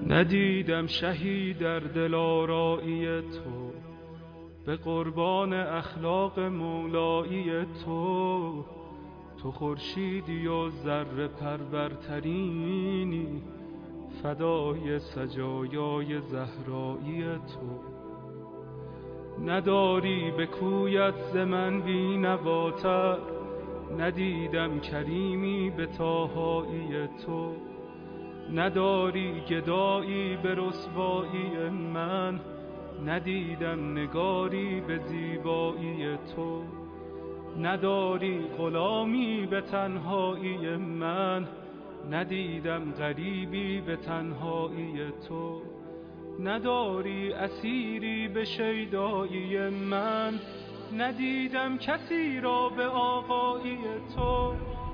ندیدم شهی در دلارایی تو، به قربان اخلاق مولایی تو. تو خورشیدی و ذره پرورترینی، فدای سجایای زهرایی تو. نداری به کویت ز من بی‌نواتر، ندیدم کریمی به طاهایی تو. نداری گدایی به رسوایی من، ندیدم نگاری به زیبایی تو. نداری غلامی به تنهایی من، ندیدم غریبی به تنهایی تو. نداری اسیری به شیدایی من، ندیدم کسی را به آقایی تو.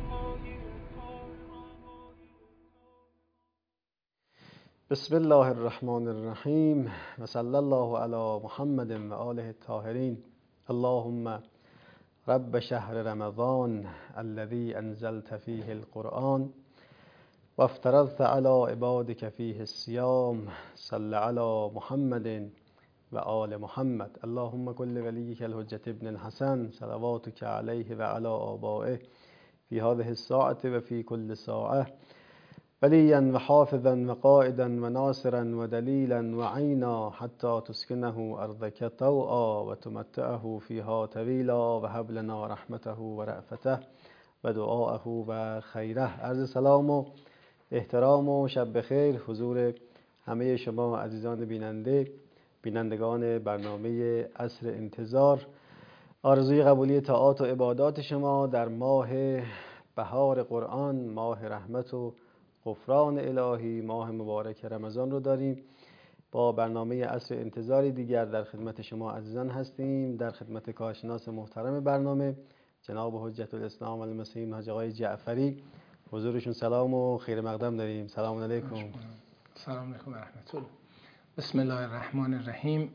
بسم الله الرحمن الرحیم و صلی الله علی محمد و آله الطاهرین. اللهم رب شهر رمضان الذي انزلت فيه القرآن و افترضت على عبادك فيه الصيام، صل على محمد و آل محمد. اللهم كل وليك الحجة ابن الحسن صلواتك عليه و على آبائه في هذه الساعة و في كل ساعة، وليا و حافظا و قائدا و ناصرا و دلیلا و عینا حتی تسکنه ارضك طوعا و تمتعه فيها طویلا و هب لنا رحمته و رأفته و دعاءه و خیره. عرض سلام و احترام و شب بخیر حضور همه شما عزیزان بینندگان برنامه عصر انتظار. آرزوی قبولی طاعات و عبادات شما در ماه بهار قرآن، ماه رحمت و غفران الهی، ماه مبارک رمضان رو داریم. با برنامه عصر انتظاری دیگر در خدمت شما عزیزان هستیم. در خدمت کارشناس محترم برنامه جناب حجت الاسلام المسیحیین حاج آقای جعفری، حضورشون سلام و خیر مقدم داریم. سلام علیکم. سلام علیکم و رحمت الله. بسم الله الرحمن الرحیم.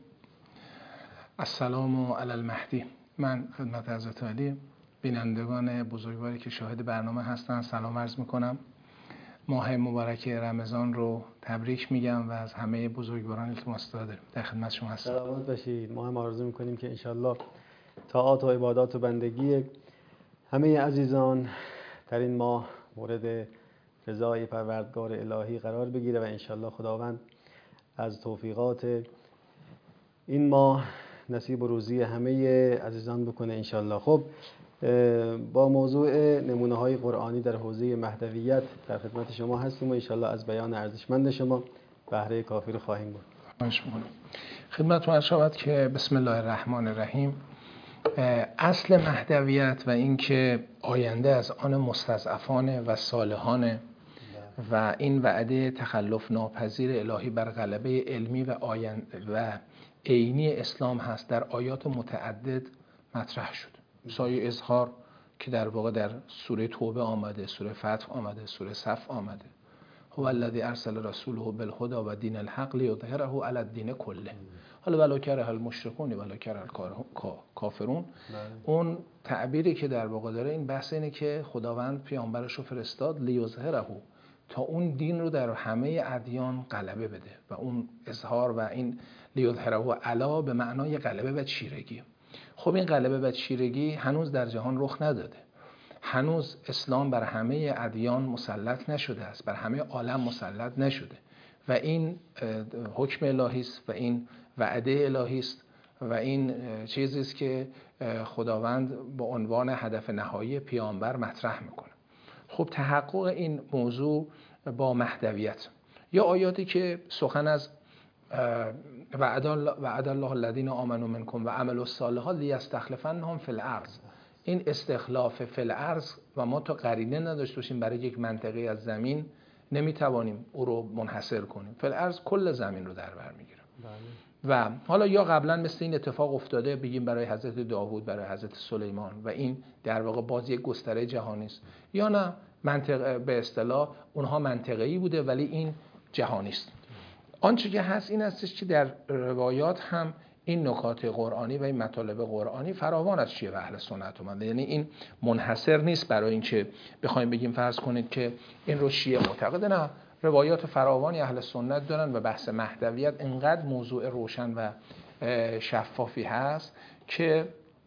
السلام علی المهدی. من خدمت حضرت علی بینندگان بزرگواری که شاهد برنامه هستن سلام عرض میکنم. ماه مبارک رمضان رو تبریک میگم و از همه بزرگواران التماس دارم در خدمت شما هستم. سلامت باشید. ما هم آرزو میکنیم که انشالله طاعات و عبادات و بندگی همه عزیزان در این ماه مورد رضای پروردگار الهی قرار بگیره و انشالله خداوند از توفیقات این ماه نصیب و روزی همه عزیزان بکنه انشالله. خب با موضوع نمونه های قرآنی در حوزه مهدویت در خدمت شما هستیم و انشالله از بیان ارزشمند شما بهره کافی رو خواهیم برد. خدمتتون عرض شود که بسم الله الرحمن الرحیم. اصل مهدویت و اینکه آینده از آن مستضعفان و صالحان و این وعده تخلف ناپذیر الهی بر غلبه علمی و عینی اسلام هست در آیات متعدد مطرح شد. سایه اظهار که در واقع در سوره توبه آمده، سوره فتح آمده، سوره صف آمده. هو الذی ارسل رسوله بالهدی و دین الحق لیظهره علی الدین کله. حالا ولو کره المشرکون ولو کره الکافرون. اون تعبیری که در واقع داره این بحث اینه که خداوند پیامبرش رو فرستاد لیظهره، تا اون دین رو در همه ادیان غلبه بده و اون اظهار و این لیظهره علی به معنای غلبه و چیرگی. خب این غلبه و چیرگی هنوز در جهان رخ نداده. هنوز اسلام بر همه ادیان مسلط نشده است، بر همه عالم مسلط نشده و این حکم الهی است و این وعده الهی است و این چیزی است که خداوند به عنوان هدف نهایی پیامبر مطرح میکنه. خب تحقق این موضوع با مهدویت یا آیاتی که سخن از وعد الله الذین آمنوا منکم و عملوا الصالحات لیستخلفنهم فی الارض. این استخلاف فی الارض و ما تا قرینه نداشته باشیم برای یک منطقه از زمین نمیتوانیم او رو منحصر کنیم. فی الارض کل زمین رو در بر میگیره. و حالا یا قبلا مثل این اتفاق افتاده بگیم برای حضرت داوود، برای حضرت سلیمان و این در واقع باز یک گستره جهانی است، یا نه منطقه به اصطلاح اونها منطقه‌ای بوده ولی این جهانی است. آنچه که هست این هستش که در روایات هم این نکات قرآنی و این مطالب قرآنی فراوان از شیعه و اهل سنت اومده. یعنی این منحصر نیست برای این که بخوایم بگیم فرض کنید که این رو شیعه معتقده، نه روایات فراوانی اهل سنت دارن و بحث مهدویت اینقدر موضوع روشن و شفافی هست که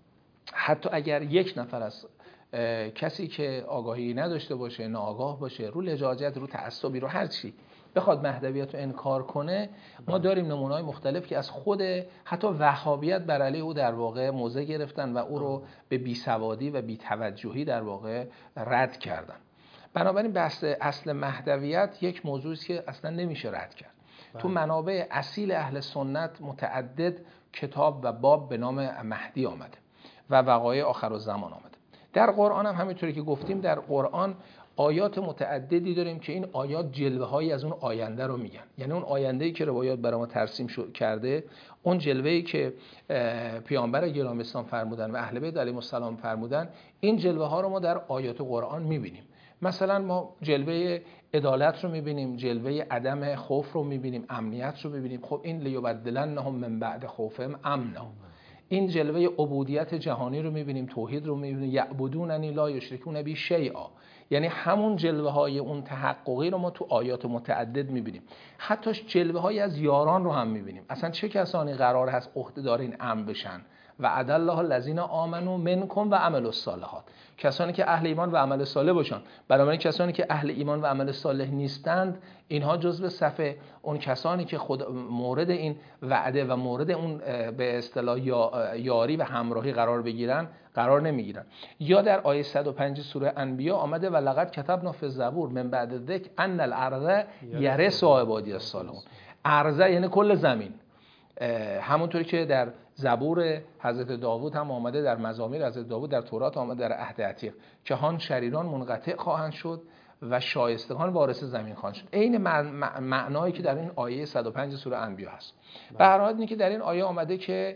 حتی اگر یک نفر از کسی که آگاهی نداشته باشه، ناآگاه باشه، رو لجاجت، رو تعصبی، رو هر چی بخواد مهدویت رو انکار کنه، ما داریم نمونه‌های مختلف که از خود حتی وهابیت بر علیه او در واقع موضع گرفتن و او رو به بیسوادی و بی‌توجهی در واقع رد کردن. بنابراین بحث اصل مهدویت یک موضوعی است که اصلا نمیشه رد کرد. تو منابع اصیل اهل سنت متعدد کتاب و باب به نام مهدی آمده و وقایع آخرالزمان آمده. در قرآن هم همینطوری که گفتیم، در قرآن آیات متعددی داریم که این آیات جلوه‌هایی از اون آینده رو میگن. یعنی اون آینده‌ای که روایات برای ما ترسیم کرده، اون جلوه‌ای که پیامبر گرامی اسلام فرمودن و اهل بیت علیهم السلام فرمودن، این جلوه‌ها رو ما در آیات قرآن میبینیم. مثلا ما جلوه عدالت رو میبینیم، جلوه عدم خوف رو میبینیم، امنیت رو میبینیم. خب این لیبدلنهم من بعد خوفهم امنا. این جلوه عبودیت جهانی رو میبینیم، توحید رو میبینیم، یعبدوننی لا یشرکون بی شیئا. یعنی همون جلوه های اون تحققی رو ما تو آیات متعدد میبینیم. حتی جلوه های از یاران رو هم میبینیم. اصلا چه کسانی قرار هست عهده‌دار این امر بشن؟ و عد الله الذین آمنوا منکم و عملوا الصالحات. کسانی که اهل ایمان و عمل صالح باشن. بنابراین کسانی که اهل ایمان و عمل صالح نیستند، اینها جزو صف اون کسانی که خود مورد این وعده و مورد اون به اصطلاح یاری و همراهی قرار بگیرن، قرار نمیگیرن. یا در آیه 105 سوره انبیاء آمده و لقد کتبنا فی الزبور من بعد الذکر ان الارض یرث عبادی الصالحون. ارض یعنی کل زمین. همونطوری که در زبور حضرت داوود هم آمده، در مزامیر حضرت داوود، در تورات آمده، در عهد عتیق، که هان شریران منقطع خواهند شد و شایستگان وارث زمین خواهند شد. عین معنایی که در این آیه 105 سوره انبیاء هست. به هر حال اینه که در این آیه آمده که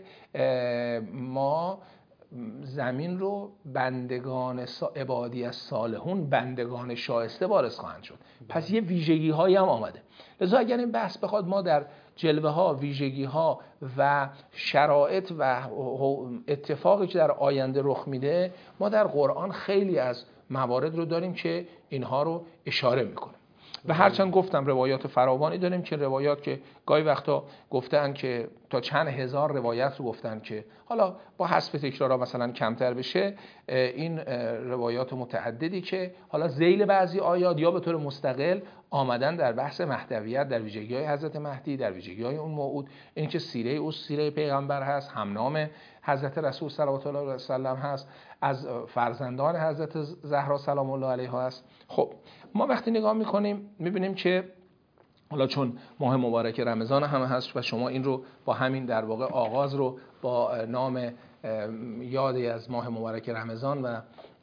ما زمین رو بندگان عبادی از صالحون، بندگان شایسته وارث خواهند شد. پس یه ویژگی هایی هم آمده. لذا اگر این بحث بخواد ما در جلوه ها، ویژگی ها و شرایط و اتفاقی که در آینده رخ میده، ما در قرآن خیلی از موارد رو داریم که اینها رو اشاره میکنه. و هرچند گفتم روایات فراوانی داریم که روایات که گاهی وقتا گفتن که تا چند هزار روایت رو گفتن که حالا با حذف تکرارها مثلا کمتر بشه، این روایات متعددی که حالا ذیل بعضی آیات یا به طور مستقل آمدن در بحث مهدویت، در ویژگی‌های حضرت مهدی، در ویژگی‌های اون موعود، این که سیره او سیره پیغمبر هست، همنام حضرت رسول صلوات الله علیه و سلم هست، از فرزندان حضرت زهرا سلام الله علیها هست. خب ما وقتی نگاه می‌کنیم می‌بینیم که حالا چون ماه مبارک رمضان هم هست و شما این رو با همین در واقع آغاز رو با نام یادی از ماه مبارک رمضان و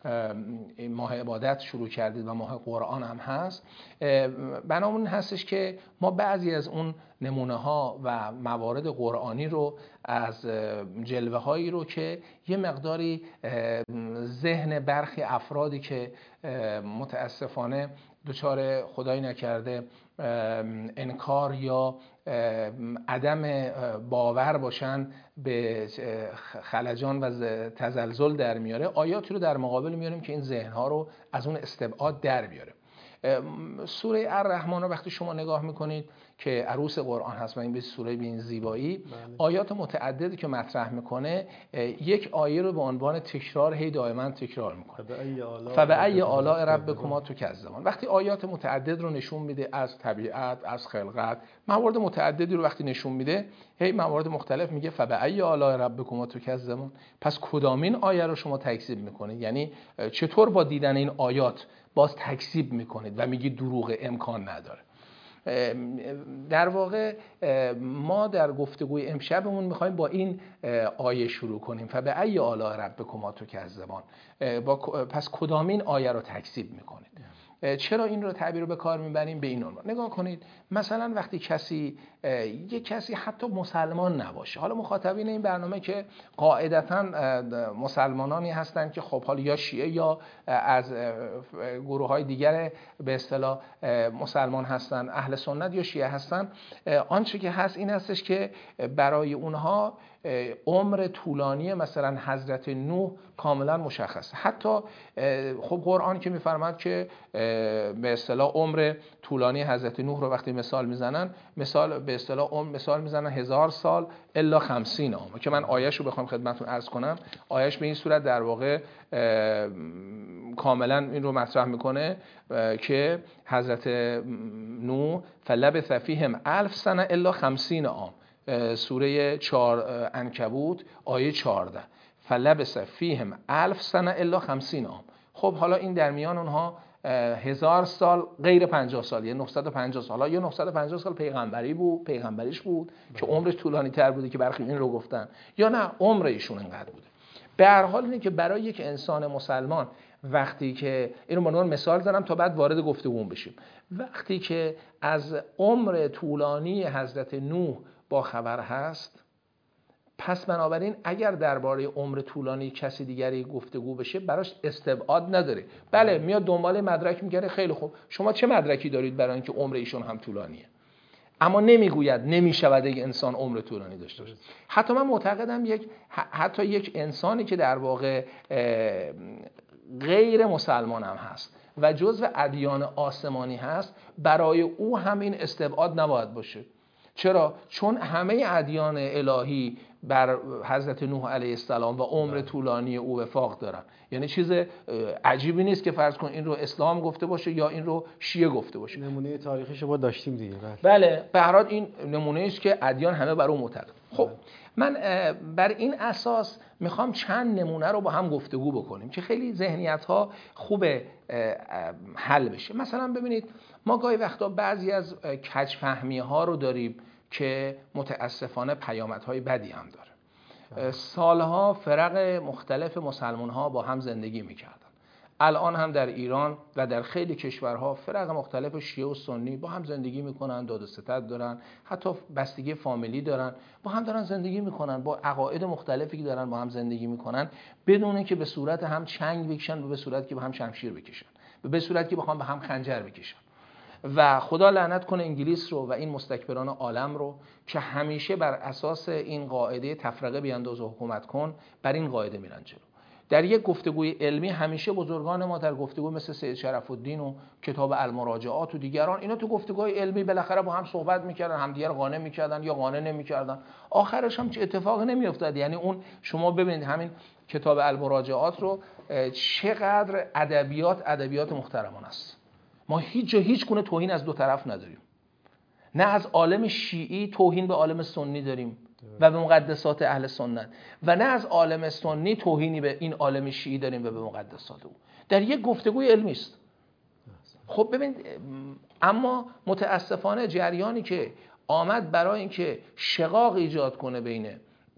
ماه عبادت شروع کردید و ماه قرآن هم هست، بنامون هستش که ما بعضی از اون نمونه ها و موارد قرآنی رو از جلوه هایی رو که یه مقداری ذهن برخی افرادی که متاسفانه دچار خدایی نکرده انکار یا عدم باور باشن به خلجان و تزلزل در میاره، آیاتی رو در مقابل میاریم که این ذهنها رو از اون استبعاد در بیاره. سوره الرحمن رو وقتی شما نگاه میکنید که عروس قرآن هست و این به سوره به این زیبایی، آیات متعددی که مطرح میکنه، یک آیه رو به عنوان تکرار هی دائما تکرار میکنه، فبأی آلاء ربکما تکذبان. وقتی آیات متعدد رو نشون میده از طبیعت، از خلقت، موارد متعددی رو وقتی نشون میده، هی موارد مختلف میگه فبأی آلاء ربکما تکذبان. پس کدامین آیه رو شما تکذیب میکنید؟ یعنی چطور با دیدن این آیات باز تکذیب میکنید و میگید دروغ، امکان نداره. در واقع ما در گفتگوی امشبمون میخوایم با این آیه شروع کنیم، فبأی آلاء ربکما تکذبان. پس کدامین آیه رو تکذیب میکنید؟ چرا این رو تعبیر رو به کار میبریم؟ به این عنوان نگاه کنید، مثلا وقتی یک کسی حتی مسلمان نباشه، حالا مخاطبین این برنامه که قاعدتاً مسلمانانی هستند که خب حالا یا شیعه یا از گروه‌های دیگر به اصطلاح مسلمان هستند، اهل سنت یا شیعه هستند، آنچه که هست این هستش که برای اونها عمر طولانی مثلا حضرت نوح کاملا مشخصه. حتی خب قرآن که میفرماد که به اصطلاح عمر طولانی حضرت نوح رو وقتی مثال میزنن، مثال به اصطلاح مثال میزنن 1000 سال الا 50 عام، که من آیه‌شو بخوام خدمتتون عرض کنم، آیه‌اش به این صورت در واقع کاملا این رو مطرح میکنه که حضرت نوح فلبث فیهم 1000 سنه الا 50 عام، سوره 4 عنکبوت آیه 14، فلبث فیهم 1000 سنه الا 50 عام. خب حالا این در میان اونها 1000 سال غیر 50 سال، یعنی 950 سال، حالا یا 950 سال پیغمبریش بود که عمرش طولانی تر بوده که برخی این رو گفتن، یا نه عمر ایشون انقدر بوده. به هر حال اینه که برای یک انسان مسلمان وقتی که اینو به عنوان مثال دارم تا بعد وارد گفتگو بشیم، وقتی که از عمر طولانی حضرت نوح با خبر هست، پس بنابراین اگر درباره عمر طولانی کسی دیگری گفتگو بشه براش استبعاد نداره. بله میاد دنبال مدرک میگره، خیلی خوب شما چه مدرکی دارید برای اینکه عمر ایشون هم طولانیه؟ اما نمیگوید نمیشود یک انسان عمر طولانی داشته باشه. حتی من معتقدم حتی یک انسانی که در واقع غیر مسلمان هم هست و جزو ادیان آسمانی هست، برای او همین استبعاد نباید باشه. چرا؟ چون همه ادیان الهی بر حضرت نوح علیه السلام و عمر طولانی او وفاق دارن. یعنی چیز عجیبی نیست که فرض کن این رو اسلام گفته باشه یا این رو شیعه گفته باشه. نمونه تاریخیش رو داشتیم دیگه. بله به هر حال این نمونه است که ادیان همه بر اون معتقد. خب من بر این اساس میخوام چند نمونه رو با هم گفتگو بکنیم که خیلی ذهنیت‌ها خوب حل بشه. مثلا ببینید ما گاهی وقتا بعضی از کج‌فهمی‌ها رو داریم که متاسفانه پیامدهای بدی هم داره. سالها فرق مختلف مسلمان‌ها با هم زندگی می‌کردن. الان هم در ایران و در خیلی کشورها فرق مختلف شیعه و سنی با هم زندگی میکنن، داد و ستد دارن، حتی بستگی فامیلی دارن، با هم دارن زندگی میکنن، با عقاید مختلفی که دارن با هم زندگی میکنن، بدون اینکه به صورت هم چنگ بکشن و به صورت که به هم شمشیر بکشن، به صورت که بخوام به هم خنجر بکشن. و خدا لعنت کنه انگلیس رو و این مستکبران عالم رو که همیشه بر اساس این قاعده تفرقه بیانداز و حکومت کن، بر این قاعده میرن جلو. در یک گفتگوی علمی همیشه بزرگان ما در گفتگو مثل سید شرف الدین و کتاب المراجعات و دیگران، اینا تو گفتگوهای علمی بالاخره با هم صحبت میکردن، همدیگر قانع میکردن یا قانع نمیکردن، آخرش هم چه اتفاقی نمیافتاد. یعنی اون شما ببینید همین کتاب المراجعات رو چقدر ادبیات محترمانه است. ما هیچ گونه توهین از دو طرف نداریم، نه از عالم شیعی توهین به عالم سنی داریم و به مقدسات اهل سنت، و نه از عالم سنی توهینی به این عالم شیعی داریم و به مقدسات او. در یک گفتگوی علمی است. خب ببینید، اما متاسفانه جریانی که آمد برای اینکه شقاق ایجاد کنه بین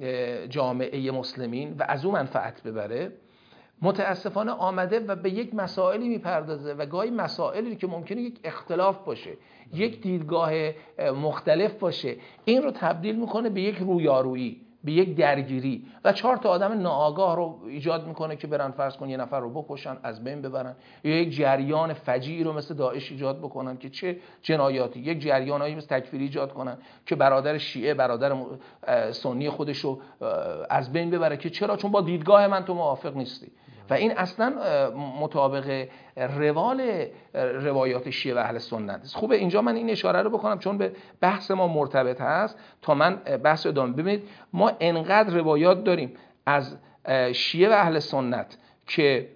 جامعه مسلمین و از اون منفعت ببره، متاسفانه آمده و به یک مسائلی میپردازه و گاهی مسائلی که ممکنه یک اختلاف باشه، یک دیدگاه مختلف باشه، این رو تبدیل میکنه به یک رویارویی، به یک درگیری و 4 تا آدم ناآگاه رو ایجاد میکنه که برن فرض کن یه نفر رو بکشن، از بین ببرن، یا یک جریان فجیعی رو مثل داعش ایجاد بکنن که چه جنایاتی، یک جریانایی مثل تکفیری ایجاد کنن که برادر شیعه برادر سنی خودش رو از بین ببره که چرا؟ چون با دیدگاه من تو موافق نیستی. و این اصلا مطابق روال روایات شیعه و اهل سنت است. خوبه اینجا من این اشاره رو بکنم چون به بحث ما مرتبط هست تا من بحث رو ادامه. ببینید ما انقدر روایات داریم از شیعه و اهل سنت که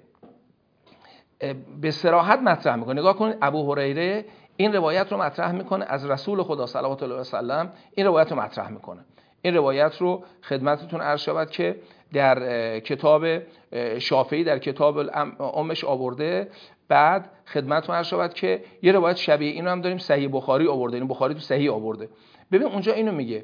به صراحت مطرح میکنه. نگاه کنید، ابو هریره این روایت رو مطرح میکنه از رسول خدا صلوات الله علیه و سلم، این روایت رو مطرح میکنه. این روایت رو خدمتتون عرض شود که در کتاب شافعی در کتاب امش آورده. بعد خدمتتون عرض شود که یه روایت شبیه این رو هم داریم صحیح بخاری آورده، این بخاری تو صحیح آورده. ببین اونجا اینو میگه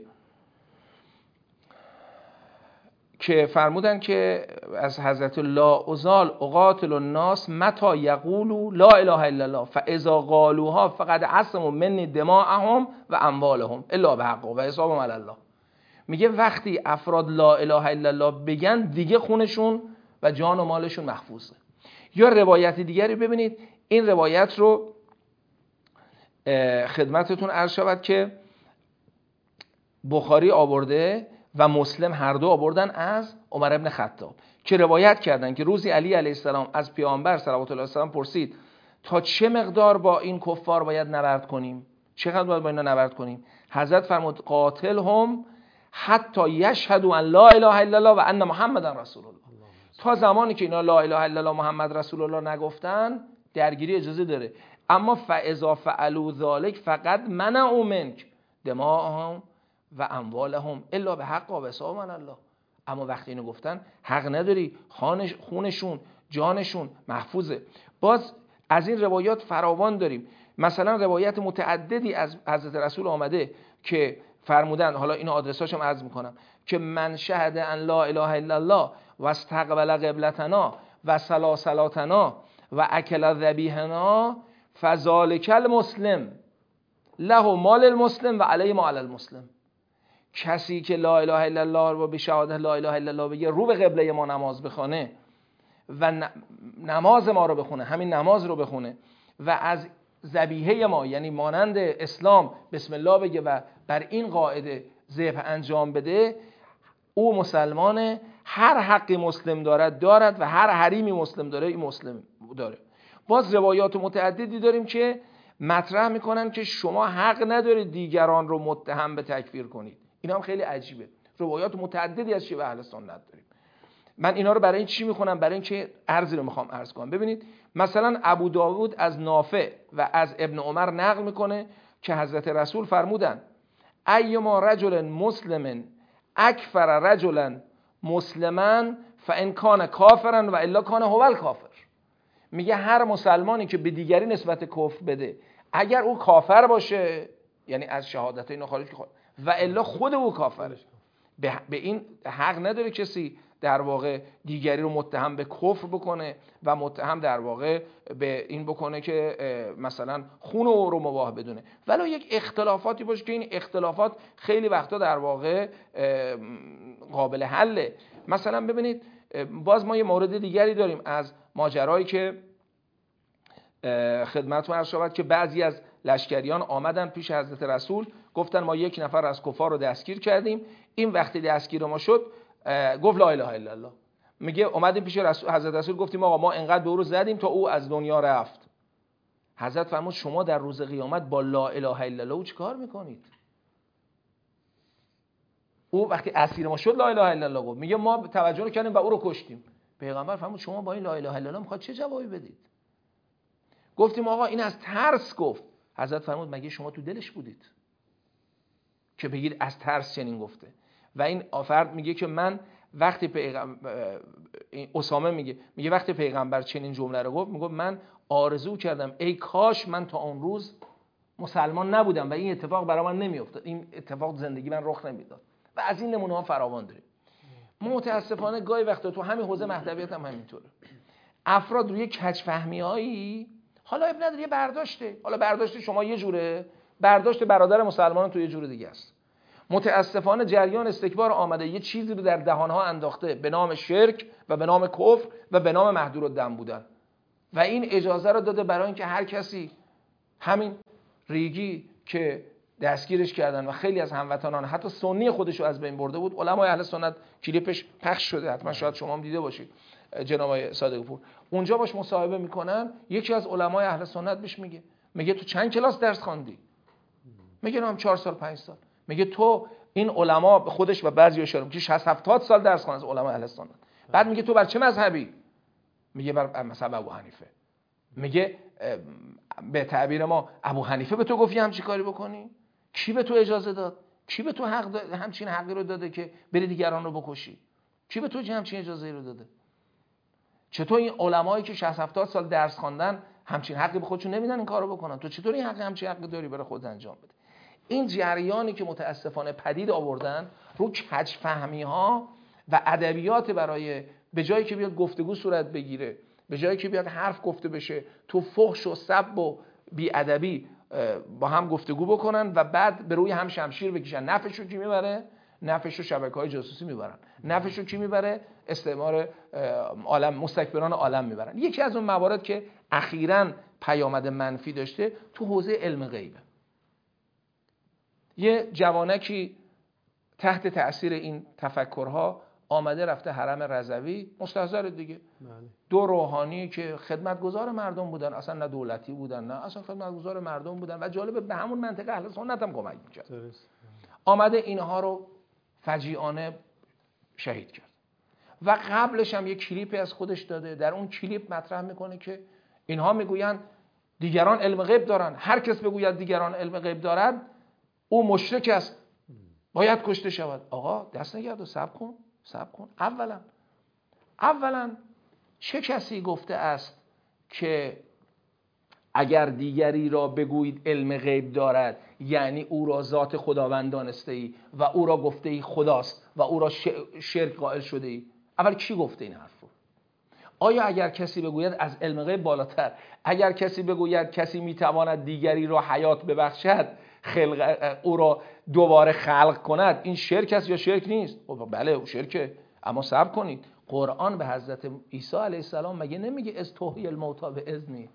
که فرمودن که از حضرت لا ازال اقاتل الناس متى یقولوا لا اله الا الله فاذا قالوها فقد عصموا مني دماءهم و اموالهم الا بحق و حسابهم علی الله. میگه وقتی افراد لا اله الا الله بگن دیگه خونشون و جان و مالشون محفوظه. یا روایت دیگری ببینید، این روایت رو خدمتتون عرض شود که بخاری آورده و مسلم هر دو آوردن از عمر ابن خطاب که روایت کردن که روزی علی علیه السلام از پیامبر صلوات الله علیه و پرسید تا چه مقدار با این کفار باید نبرد کنیم؟ چقدر باید با اینا نبرد کنیم؟ حضرت فرمود قاتلهم حتی یشهدوا ان لا اله الا الله و ان محمدا رسول الله. تا زمانی که اینا لا اله الا الله محمد رسول الله نگفتن درگیری اجازه داره. اما فاذا فعلوا ذلک فقد منعوا منک دماءهم و اموالهم الا بحق و بصواب من الله. اما وقتی اینو گفتن حق نداری، خونشون جانشون محفوظه. باز از این روایات فراوان داریم. مثلا روایت متعددی از حضرت رسول آمده که فرمودن، حالا اینو آدرساشم عرض میکنم، که من شهد ان لا اله الا الله و استقبل قبلتنا و صلا صلاتنا و اکل ذبیحنا فذلک المسلم له مال المسلم و علیه ما علی المسلم. کسی که لا اله الا الله و به شهادت لا اله الا الله بگه، رو به قبله ما نماز بخونه و نماز ما رو بخونه، همین نماز رو بخونه و از ذبیحه ما یعنی مانند اسلام بسم الله بگه و بر این قاعده ذبح انجام بده، او مسلمانه. هر حقی مسلم دارد و هر حریمی مسلم داره این مسلم داره. باز روایات متعددی داریم که مطرح میکنن که شما حق ندارید دیگران رو متهم به تکفیر کنید. اینا هم خیلی عجیبه. روایات متعددی از شیعه اهل سنت داریم. من اینا رو برای این چی میخونم؟ برای این که ارزی رو میخوام عرض کنم. ببینید مثلا ابو داود از نافع و از ابن عمر نقل میکنه که حضرت رسول فرمودن ایما رجل مسلم اکفر رجلا مسلما فان کان کافرا و الا کان هو الکافر. میگه هر مسلمانی که به دیگری نسبت کفر بده، اگر او کافر باشه یعنی از شهادت اینا خارج و الا خود او کافره. به این حق نداره کسی در واقع دیگری رو متهم به کفر بکنه و متهم در واقع به این بکنه که مثلا خون او رو مباح بدونه. ولی یک اختلافاتی باشه که این اختلافات خیلی وقتا در واقع قابل حله. مثلا ببینید باز ما یه مورد دیگری داریم از ماجرایی که خدمتتون عرض شود که بعضی از لشکریان آمدن پیش حضرت رسول، گفتن ما یک نفر از کفار رو دستگیر کردیم. این وقتی دستگیر ما شد گفت لا اله الا الله. میگه اومدیم پیش حضرت رسول گفتیم آقا ما انقدر به او رو زدیم تا او از دنیا رفت. حضرت فرمود شما در روز قیامت با لا اله الا الله چیکار میکنید؟ او وقتی اسیر ما شد لا اله الا الله گفت، میگه ما توجه نکردیم و او رو کشتیم. پیغمبر فرمود شما با این لا اله الا الله میخواد چه جوابی بدید؟ گفتیم آقا این از ترس گفت. حضرت فرمود مگه شما تو دلش بودید که بگید از ترس چنین گفته؟ و این فرد میگه که من وقتی اسامه میگه وقتی پیغمبر چنین جمله رو گفت، میگه من آرزو کردم ای کاش من تا اون روز مسلمان نبودم و این اتفاق برای من نمیافتاد، این اتفاق زندگی من رخ نمیداد. و از این نمونه ها فراوان داریم. متاسفانه گاهی وقتا تو همین حوزه مهدویت هم همینطوره. افراد روی کج فهمیایی، حالا اب نداره یه برداشته، حالا برداشت شما یه جوره، برداشت برادر مسلمان تو یه جور دیگه است. متاسفانه جریان استکبار آمده یه چیزی رو در دهانها انداخته به نام شرک و به نام کفر و به نام محدودالدم بودن و این اجازه رو داده برای اینکه هر کسی، همین ریگی که دستگیرش کردن و خیلی از هموطنان حتی سنی خودش رو از بین برده بود، علمای اهل سنت کلیپش پخش شده، حتما شاید شما هم دیده باشید، جناب آقای صادق پور اونجا باش مصاحبه میکنن، یکی از علمای اهل سنت بهش میگه تو چند کلاس درس خواندی؟ میگه نام 4 سال 5 سال. میگه تو این علما خودش و بعضی اشاره که 60 70 سال درس خوندن از علما اهل سنت. بعد میگه تو بر چه مذهبی؟ میگه بر مذهب ابو حنیفه. میگه به تعبیر ما ابو حنیفه به تو گفت همچین کاری بکنی؟ کی به تو اجازه داد؟ کی به تو همچین حقی رو داده که بری دیگران رو بکشی؟ کی به تو همچین اجازه رو داده؟ چطور این علمایی که 60 70 سال درس خوندن همچین حقی به خودشون نمیدن این کارو بکنن؟ تو چطور این همچین حقی داری برای خودت انجام بده؟ این جریانی که متاسفانه پدید آوردن رو کج فهمی ها و ادبیات برای به جایی که بیاد گفتگو صورت بگیره، به جایی که بیاد حرف گفته بشه، تو فحش و سب و بی ادبی با هم گفتگو بکنن و بعد به روی هم شمشیر بکشن. نفعشو کی میبره؟ نفعشو شبکه‌های جاسوسی میبرن. نفعشو کی میبره؟ استعمار عالم، مستکبران عالم میبرن. یکی از اون موارد که اخیراً پیامد منفی داشته تو حوزه علم غیبه. یه جوانکی تحت تأثیر این تفکرها آمده رفته حرم رضوی، مستحضر دیگه. دو روحانی که خدمتگزار مردم بودن، اصلا نه دولتی بودن نه اصلا خدمتگزار مردم بودن و جالبه به همون منطقه اهل سنت هم کمک می‌کرد. آمده اینها رو فجیعانه شهید کرد و قبلش هم یک کلیپی از خودش داده. در اون کلیپ مطرح میکنه که اینها میگویند دیگران علم غیب دارن، هر کس بگوید دیگران علم غیب دارن او مشرک است، باید کشته شود. آقا دست نگرد و صبر کن. اولا چه کسی گفته است که اگر دیگری را بگویید علم غیب دارد یعنی او را ذات خداوند دانسته ای و او را گفته ای خداست و او را شرک قائل شده ای؟ اول کی گفته این حرف رو؟ آیا اگر کسی بگوید از علم غیب بالاتر، اگر کسی بگوید کسی میتواند دیگری را حیات ببخشد، او را دوباره خلق کند، این شرک است یا شرک نیست؟ بله او شرکه. اما صبر کنید، قرآن به حضرت عیسی علیه السلام مگه نمیگه از تحیی الموتی به اذنی؟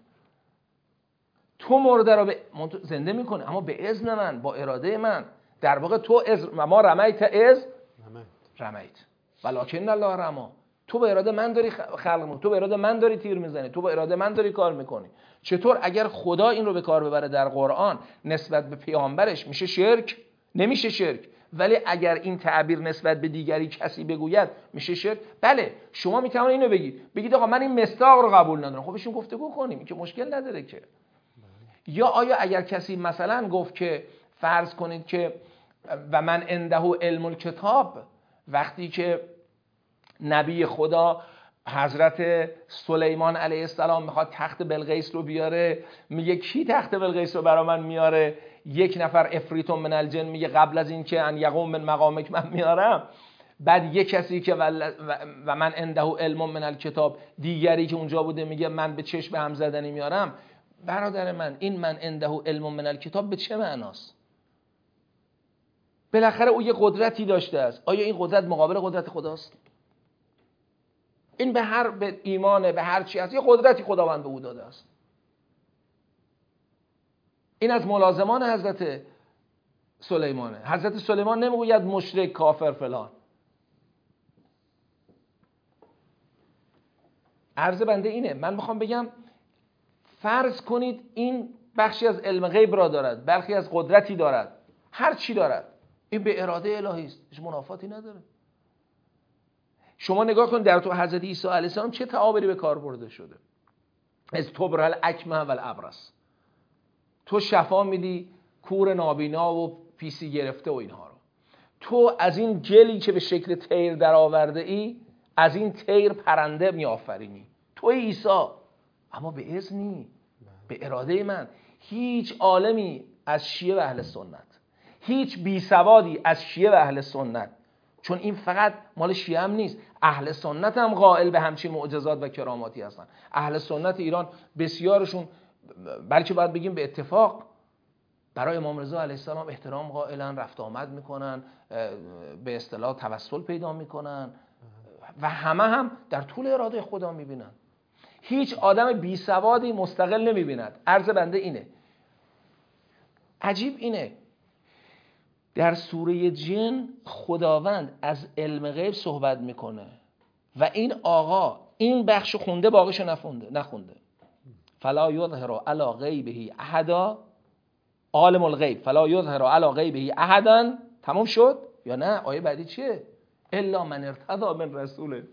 تو مرده را زنده میکنه اما به اذن من، با اراده من. در واقع تو ما رمیت از رمیت ولکن الله رما. تو به اراده من داری خلق میکنی، تو به اراده من داری تیر میزنی، تو به اراده من داری کار میکنی. چطور اگر خدا این رو به کار ببره در قرآن نسبت به پیامبرش میشه شرک؟ نمیشه شرک. ولی اگر این تعبیر نسبت به دیگری کسی بگوید میشه شرک. بله شما میتونید اینو بگید آقا من این مصداق رو قبول ندارم، خب بهشون گفتگو کنیم، این که مشکل نداره که. یا آیا اگر کسی مثلا گفت که فرض کنید که و من عنده علم الکتاب، وقتی که نبی خدا حضرت سلیمان علیه السلام میخواد تخت بلقیس رو بیاره، میگه کی تخت بلقیس رو برا من میاره؟ یک نفر افریت من الجن میگه قبل از این که ان یقوم من مقامک من میارم. بعد یک کسی که و من عنده علم من الکتاب، دیگری که اونجا بوده میگه من به چشم هم زدنی میارم. برادر من این من عنده علم من الکتاب به چه معناست؟ بالاخره او یه قدرتی داشته است. آیا این قدرت مقابل قدرت خداست؟ این به ایمانه، به هر چی هست، یه قدرتی خداوند به او داده است. این از ملازمان حضرت سلیمانه. حضرت سلیمان نمیگوید مشرک کافر فلان. عرض بنده اینه، من میخوام بگم فرض کنید این بخشی از علم غیب را دارد، بخشی از قدرتی دارد، هر چی دارد، این به اراده الهی است، هیچ منافاتی نداره. شما نگاه کن در تو حضرت عیسی علیه السلام چه تعابیری به کار برده شده. از تبرل اکمه و الابرص، تو شفا میدی کور نابینا و پیسی گرفته و اینها رو. تو از این گلی که به شکل طیر در آورده ای، از این طیر پرنده میآفرینی. تو عیسی، اما به اذنی، به اراده من. هیچ عالمی از شیعه و اهل سنت، هیچ بی سوادی از شیعه و اهل سنت، چون این فقط مال شیعه هم نیست، اهل سنت هم قائل به همچین معجزات و کراماتی هستن. اهل سنت ایران بسیارشون، بلکه باید بگیم به اتفاق، برای امام رضا علیه السلام احترام قائلن، رفت آمد میکنن، به اصطلاح توسل پیدا میکنن و همه هم در طول اراده خدا میبینن. هیچ آدم بی سوادی مستقل نمیبیند. عرض بنده اینه، عجیب اینه، در سوره جن خداوند از علم غیب صحبت میکنه و این آقا این بخشو خونده باقیشو نخونده. فلا یظهر علی غیبه احدا، عالم الغیب فلا یظهر علی غیبه احدا. تموم شد یا نه؟ آیه بعدی چیه؟ الا من ارتضی من رسول.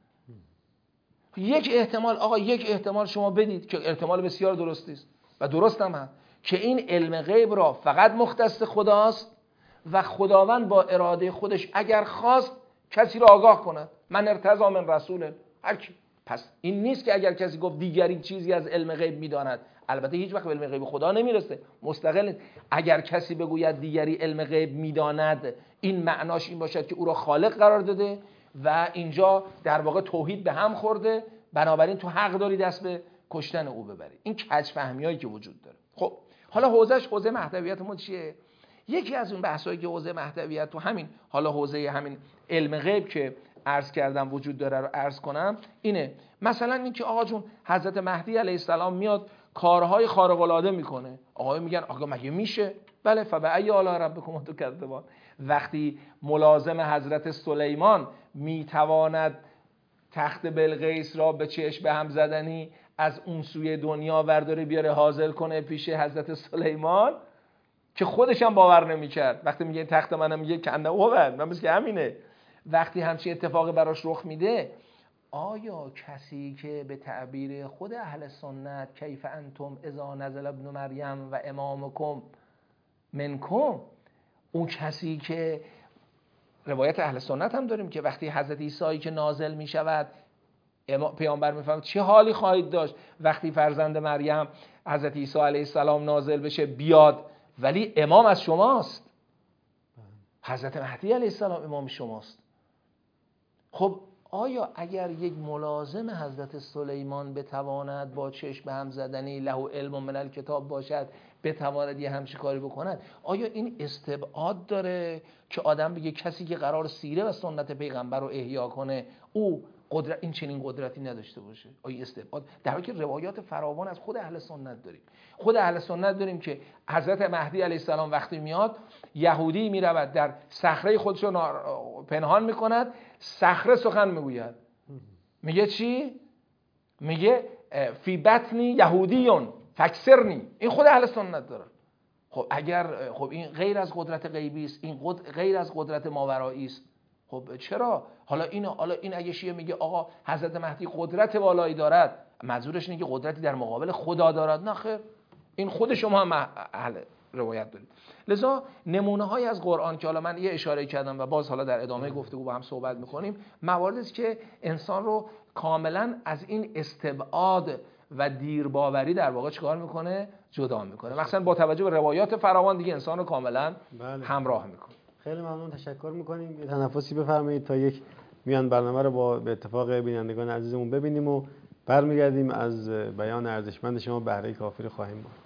یک احتمال آقا، یک احتمال شما بدید که احتمال بسیار درستی است و درست هم هست که این علم غیب را فقط مختص خداست و خداوند با اراده خودش اگر خواست کسی را آگاه کند. من ارتضی من رسول هر کی. پس این نیست که اگر کسی گفت دیگری چیزی از علم غیب میداند، البته هیچ وقت به علم غیب خدا نمیرسه، مستقل. اگر کسی بگوید دیگری علم غیب میداند، این معناش این باشد که او را خالق قرار داده و اینجا در واقع توحید به هم خورده، بنابراین تو حق داری دست به کشتن او ببری. این کج فهمیایی که وجود داره. خب حالا حوزه مهدویت ما چیه؟ یکی از اون بحثایی که حوزه مهدویت تو همین حالا حوزه همین علم غیب که عرض کردم وجود داره رو عرض کنم اینه. مثلا این که آقا جون حضرت مهدی علیه السلام میاد کارهای خارق العاده میکنه، آقا میگن آقا مگه میشه؟ بله، فبأی آلاء ربکما تکذبان. وقتی ملازم حضرت سلیمان میتواند تخت بلقیس را به چشم به هم زدنی از اون سوی دنیا ورداره بیاره حاضر کنه پیش حضرت سلیمان که خودش هم باور نمی‌کرد. وقتی میگه تخت منم، میگه کنده اوه من مثل که همینه. وقتی همچین اتفاقی براش رخ میده، آیا کسی که به تعبیر خود اهل سنت کیف انتم اذا نزل ابن مریم و امامکم منکم، اون کسی که روایت اهل سنت هم داریم که وقتی حضرت عیسی که نازل می شود پیامبر میفهمد چه حالی خواهید داشت وقتی فرزند مریم حضرت عیسی علیه السلام نازل بشه بیاد، ولی امام از شماست، حضرت مهدی علیه السلام امام شماست. خب آیا اگر یک ملازم حضرت سلیمان بتواند با چشم به هم زدنی له علم من الکتاب باشد بتواند یه همچین کاری بکند، آیا این استبعاد داره که آدم بگه کسی که قرار سیره و سنت پیغمبر رو احیا کنه او قدرت این چنین قدرتی نداشته باشه؟ آیا استبعاد؟ در حالی که روایات فراوان از خود اهل سنت داریم. خود اهل سنت داریم که حضرت مهدی علیه السلام وقتی میاد، یهودی میرود در صخره خودش رو پنهان میکند، صخره سخن میگوید. میگه چی؟ میگه فی بطنی یهودیون فکسرنی. این خود اهل سنت دارن. خب اگر این غیر از قدرت غیبی است، این غیر از قدرت ماورایی است، خب چرا حالا این اگه شیعه میگه آقا حضرت مهدی قدرت والایی دارد، منظورش اینه که قدرتی در مقابل خدا دارد؟ نه خیر، این خود شما هم اهل روایت دارید. لذا نمونه های از قرآن که حالا من یه اشاره کردم و باز حالا در ادامه گفتگو با هم صحبت میکنیم، مواردی است که انسان رو کاملا از این استبعاد و دیرباوری در واقع چیکار میکنه؟ جدا میکنه. مثلا با توجه به روایات فراوان دیگه انسان رو کاملا همراه میکنه. خیلی ممنون، تشکر میکنیم. یه تنفسی بفرمایید تا یک میان برنامه رو به اتفاق بینندگان عزیزمون ببینیم و برمیگردیم از بیان ارزشمند شما بهره کافی رو خواهیم برد.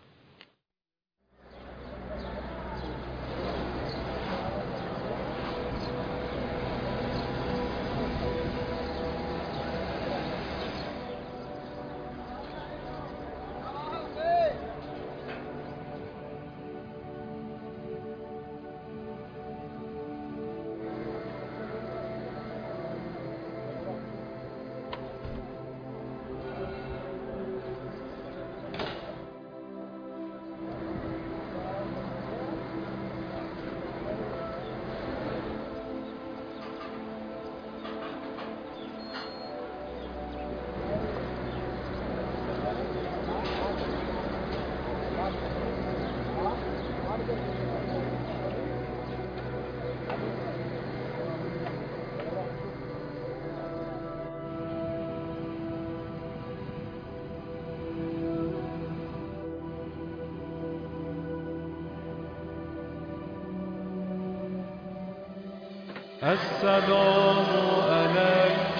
السلام علیک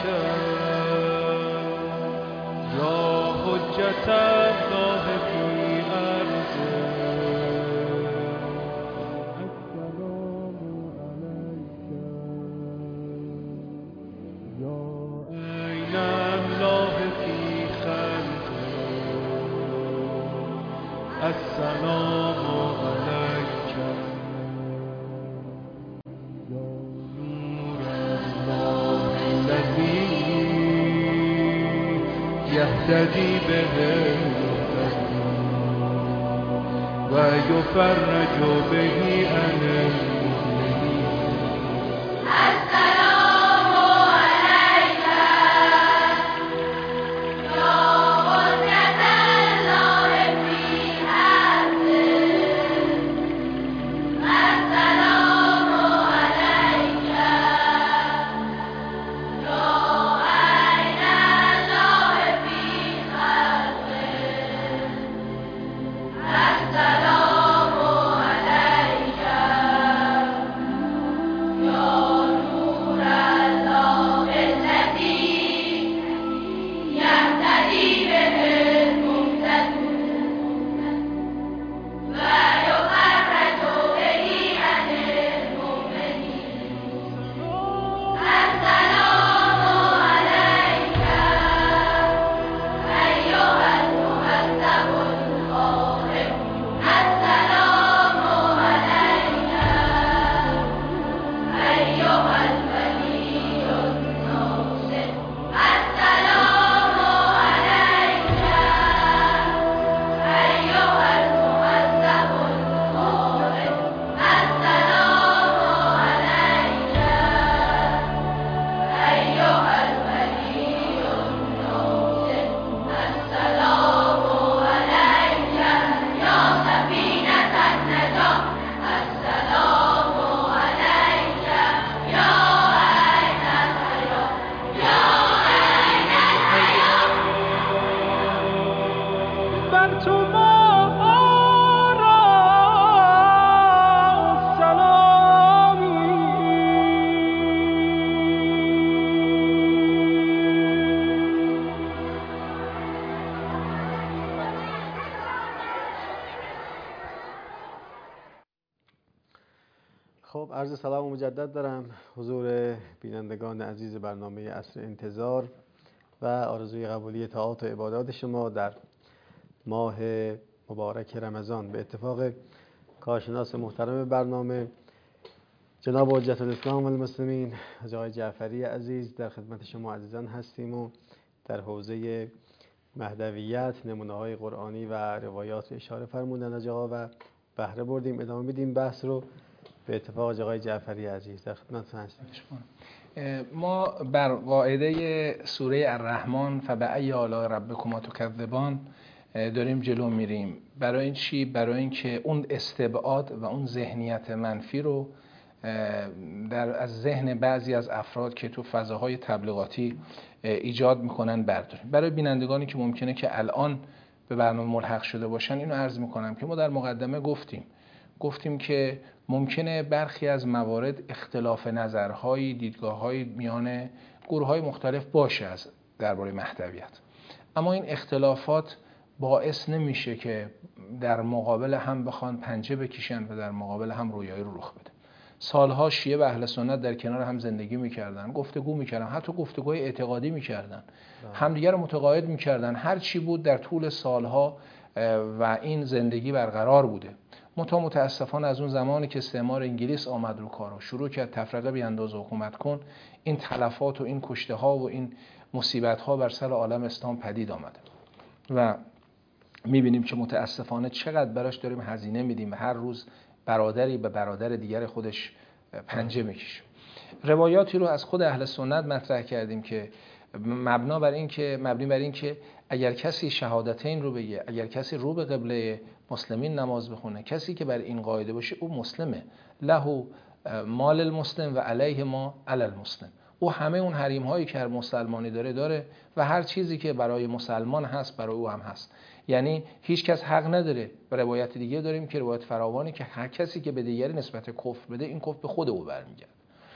یا حجت الله فی ارضه. السلام علیک یا عین الله فی خلقه. السلام علیک يهتدي به ويفرج به عن المؤمنين. السلام عليك يا حجة الله في أرضه. السلام عليك السلام عليك خب عرض سلام مجدد دارم حضور بینندگان عزیز برنامه عصر انتظار و آرزوی قبولی طاعات و عبادات شما در ماه مبارک رمضان. به اتفاق کارشناس محترم برنامه جناب حجت الاسلام والمسلمین حاج آقای جعفری عزیز در خدمت شما عزیزان هستیم و در حوزه مهدویت نمونه‌های قرآنی و روایات اشاره فرمودن حاج آقا و بهره بردیم. ادامه میدیم بحث رو. به اتفاق حاج آقای جعفری عزیز در خدمتتون هستیم. ما بر قاعده سوره الرحمن فبأی آلاء ربکما تکذبان داریم جلو میریم. برای این چی؟ برای اینکه اون استبعاد و اون ذهنیت منفی رو از ذهن بعضی از افراد که تو فضاهای تبلیغاتی ایجاد میکنن برداریم. برای بینندگانی که ممکنه که الان به برنامه ملحق شده باشن اینو عرض میکنم که ما در مقدمه گفتیم که ممکنه برخی از موارد اختلاف نظرهای دیدگاه‌های میان گروه‌های مختلف باشه از درباره مهدویت، اما این اختلافات باعث نمیشه که در مقابل هم بخوان پنجه بکشن و در مقابل هم رویایی رو رخ بده. سالها شیعه و اهل سنت در کنار هم زندگی میکردن، گفتگو میکردن، حتی گفتگوهای اعتقادی میکردن، همدیگر رو متقاعد میکردن، هر چی بود در طول سالها و این زندگی برقرار بوده. متاسفانه از اون زمانی که استعمار انگلیس آمد رو کار و شروع کرد تفرقه بیانداز و حکومت کن، این تلفات و این کشته ها و این مصیبت ها بر سر عالم اسلام پدید آمده و میبینیم که متاسفانه چقدر براش داریم هزینه میدیم و هر روز برادری به برادر دیگر خودش پنجه میکشه. روایاتی رو از خود اهل سنت مطرح کردیم که مبنی بر این که اگر کسی شهادتین رو بگه، اگر کسی رو به قبله مسلمین نماز بخونه، کسی که بر این قاعده باشه او مسلمه. له مال المسلم و علیه ما علی المسلم. او همه اون حریم هایی که هر مسلمانی داره و هر چیزی که برای مسلمان هست برای او هم هست. یعنی هیچ کس حق نداره. به روایت دیگه داریم که روایت فراوانی که هر کسی که به دیگری نسبت کفر بده این کفر به خود او برمیگرده.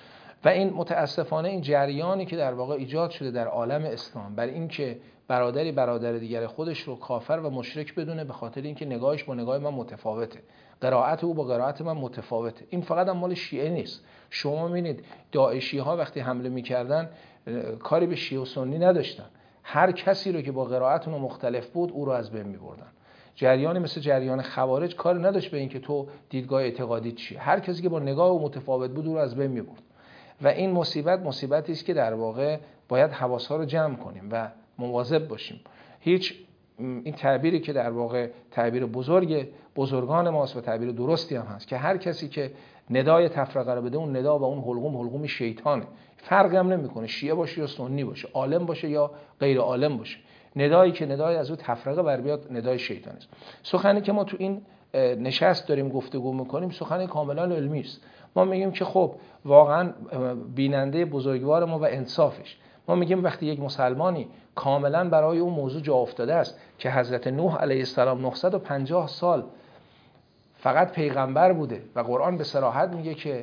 و این متاسفانه این جریانی که در واقع ایجاد شده در عالم اسلام بر این که برادری برادر دیگر خودش رو کافر و مشرک بدونه به خاطر اینکه نگاهش با نگاه من متفاوته، قرائت او با قرائت من متفاوته. این فقط هم مال شیعه نیست. شما می‌بینید داعشی ها وقتی حمله می‌کردن کاری به شیعه و سنی نداشتن، هر کسی رو که با قرائت اون مختلف بود او رو از بین می‌بردن. جریانی مثل جریان خوارج کار نداشت به اینکه تو دیدگاه اعتقادی چیه، هر کسی که با نگاه او متفاوت بود او رو از بین می‌برد. و این مصیبتی است که در واقع باید حواس‌ها رو جمع کنیم و مواظب باشیم. این تعبیری که در واقع تعبیر بزرگان ماست و تعبیر درستی هم هست که هر کسی که ندای تفرقه رو بده اون ندا و اون حلقوم شیطانه. فرقی هم نمیکنه شیعه باشه یا سنی باشه، عالم باشه یا غیر عالم باشه، ندایی که ندای از اون تفرقه بر بیاد ندای شیطان است. سخنی که ما تو این نشست داریم گفتگو میکنیم سخن کاملا علمی است. ما میگیم که خب واقعا بیننده بزرگوار ما و انصافش، ما میگیم وقتی یک مسلمانی کاملا برای اون موضوع جا افتاده است که حضرت نوح علیه السلام 950 سال فقط پیغمبر بوده و قرآن به صراحت میگه که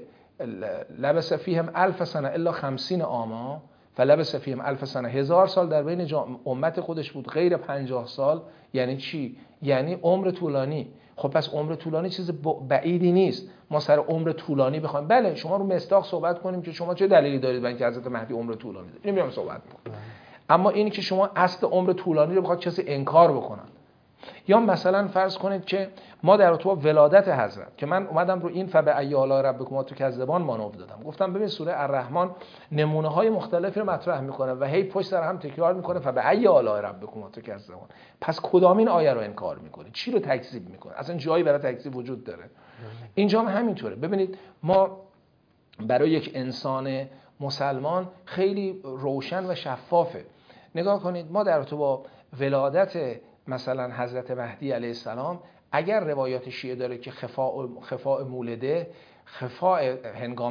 لبس فیهم 1000 سنه الا 50 عاما فلبس فیهم 1000 سنه، 1000 سال در بین امت خودش بود غیر 50 سال. یعنی چی؟ یعنی عمر طولانی. خب پس عمر طولانی چیز بعیدی نیست. ما سر عمر طولانی بخوایم، بله شما رو مصداق صحبت کنیم که شما چه دلیلی دارید برای اینکه حضرت مهدی عمر طولانی داره، اینو میام صحبت می‌کنم. اما اینی که شما اصل عمر طولانی رو بخواد کسی انکار بکنن، یا مثلا فرض کنید که ما در تو ولادت حضرت که من اومدم رو این فبأی آلاء ربکما تکذبان مانور دادم، گفتم ببین سوره الرحمن نمونه های مختلفی رو مطرح میکنه و هی پشت سر هم تکرار میکنه فبأی آلاء ربکما تکذبان. پس کدامین آیه رو انکار میکنه؟ چی رو تکذیب میکنه؟ اصلا جایی برای تکذیب وجود داره؟ اینجا هم همینطوره. ببینید ما برای یک انسان مسلمان خیلی روشن و شفافه. نگاه کنید ما در تو با ولادت مثلا حضرت مهدی علیه السلام اگر روایات شیعه داره که خفاء مولده، خفاء هنگام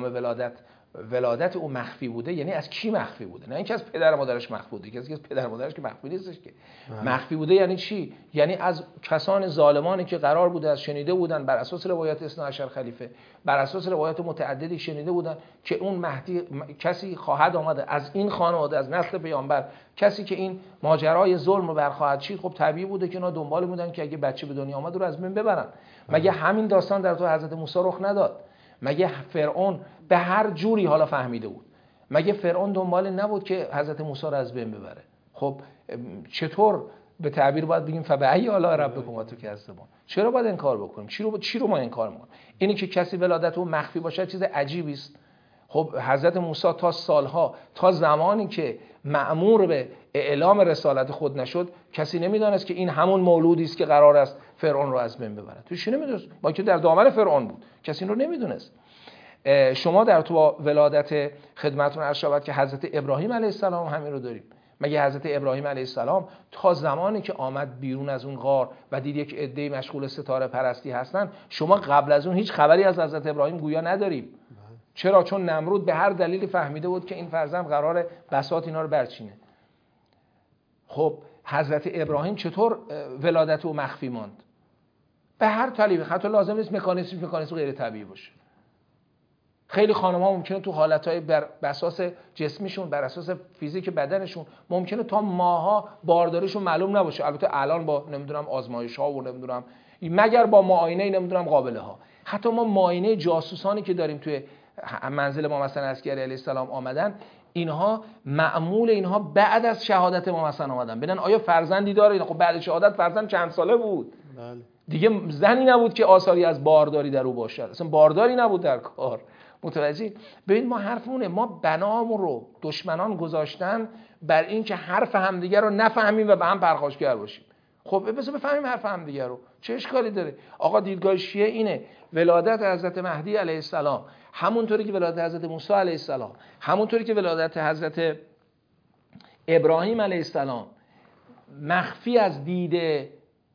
ولادت او مخفی بوده، یعنی از کی مخفی بوده؟ نه اینکه از پدر و مادرش مخفی بوده، کسی که از پدر و مادرش که مخفی نیستش که. مخفی بوده یعنی چی؟ یعنی از کسان ظالمانی که قرار بوده از شنیده بودن بر اساس روایات 12 خلیفه، بر اساس روایات متعددی شنیده بودن که اون مهدی کسی خواهد آمده از این خانواده، از نسل پیامبر، کسی که این ماجرای ظلم رو برخواهد چید. خب طبیعی بوده که اونا دنبال بودن که اگه بچه به دنیا آمد رو از بین ببرن. مگه همین داستان در تو حضرت موسی رخ نداد؟ مگه فرعون به هر جوری حالا فهمیده بود؟ مگه فرعون دنبال نبود که حضرت موسی رو از بین ببره؟ خب چطور به تعبیر باید بگیم فبأی آلاء ربکما تکذبون؟ چرا باید انکار بکنیم؟ چی رو ما انکار می‌کنیم؟ اینی که کسی ولادت او مخفی باشه چیز عجیبی است. خب حضرت موسی تا سالها، تا زمانی که مأمور به اعلام رسالت خود نشد، کسی نمیدانست که این همون مولودی است که قرار است فرعون رو از بین ببره. توش نمیدونست، با که در دامن فرعون بود، کسی این رو نمیدونست. شما در تو ولادت خدمتتون عرض شود که حضرت ابراهیم علیه السلام همین رو داریم. مگه حضرت ابراهیم علیه السلام تا زمانی که آمد بیرون از اون غار و دید یک عده مشغول ستاره پرستی هستن، شما قبل از اون هیچ خبری از حضرت ابراهیم گویا نداریم؟ چرا؟ چون نمرود به هر دلیلی فهمیده بود که این فرزند قراره بساط اینا رو برچینه. خب حضرت ابراهیم چطور ولادت او مخفی ماند؟ به هر طریقی، حتی لازم نیست مکانیزم غیر طبیعی باشه. خیلی خانم‌ها ممکنه تو حالتهای بر اساس جسمیشون، بر اساس فیزیک بدنشون، ممکنه تا ماها بارداریشون معلوم نباشه. البته الان با نمیدونم آزمایش‌ها و نمیدونم مگر با معاینه نمیدونم قابله ها. حتی ما معاینه جاسوسانی که داریم توی منزل ما مثلا عسکری علیه السلام آمدن، اینها معمول اینها بعد از شهادت ما مثلا آمدن ببینن آیا فرزندی داره. خب بعد شهادت فرزند چند ساله بود؟ بله. دیگه زنی نبود که آثاری از بارداری در او باشد، اصلا بارداری نبود در کار. متوجه؟ ببین ما حرفمونه، ما بنامون رو دشمنان گذاشتن بر این که حرف همدیگر رو نفهمیم و به هم پرخاشگر باشیم. خب بذار بفهمیم حرف همدیگر رو، چه اشکالی داره؟ آقا دیدگاه شیعه اینه، ولادت حضرت مهدی علیه السلام همونطوری که ولادت حضرت موسی علیه السلام، همونطوری که ولادت حضرت ابراهیم علیه السلام مخفی از دید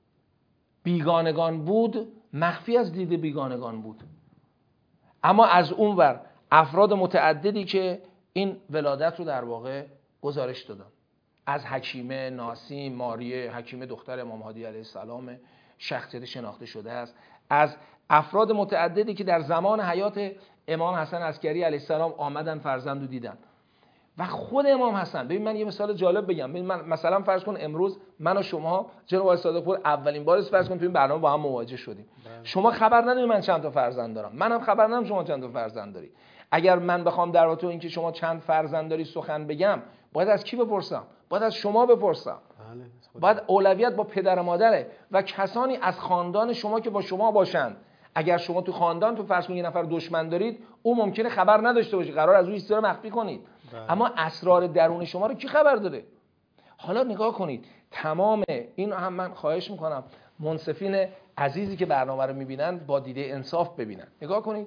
بیگانگان بود، مخفی از دید بیگانگان بود. اما از اون ور افراد متعددی که این ولادت رو در واقع گزارش دادن، از حکیمه ناسیم ماریه، حکیمه دختر امام هادی علیه السلام، شخصیت شناخته شده است، از افراد متعددی که در زمان حیات امام حسن عسکری علیه السلام آمدن فرزند رو دیدن. و خود امام حسن، ببین من یه مثال جالب بگم، ببین من مثلا فرض کن امروز من و شما جناب آقای صادق پور اولین بار فرض کن تو این برنامه با هم مواجه شدیم. شما خبر نداری من چند تا فرزند دارم، منم خبر ندارم شما چند تا فرزند داری. اگر من بخوام در رابطه اینکه شما چند فرزند داری سخن بگم، باید از کی بپرسم؟ باید از شما بپرسم. باید اولویت با پدر و مادره و کسانی از خاندان شما که با شما باشند. اگر شما تو خاندان تو فرض کن یه نفر دشمن دارید، او ممکنه خبر نداشته باشه، قرار از اون چیزا رو مخفی کنید. اما اسرار درون شما رو کی خبر داره؟ حالا نگاه کنید، تمام این هم من خواهش میکنم منصفین عزیزی که برنامه رو میبینن با دیده انصاف ببینن. نگاه کنید،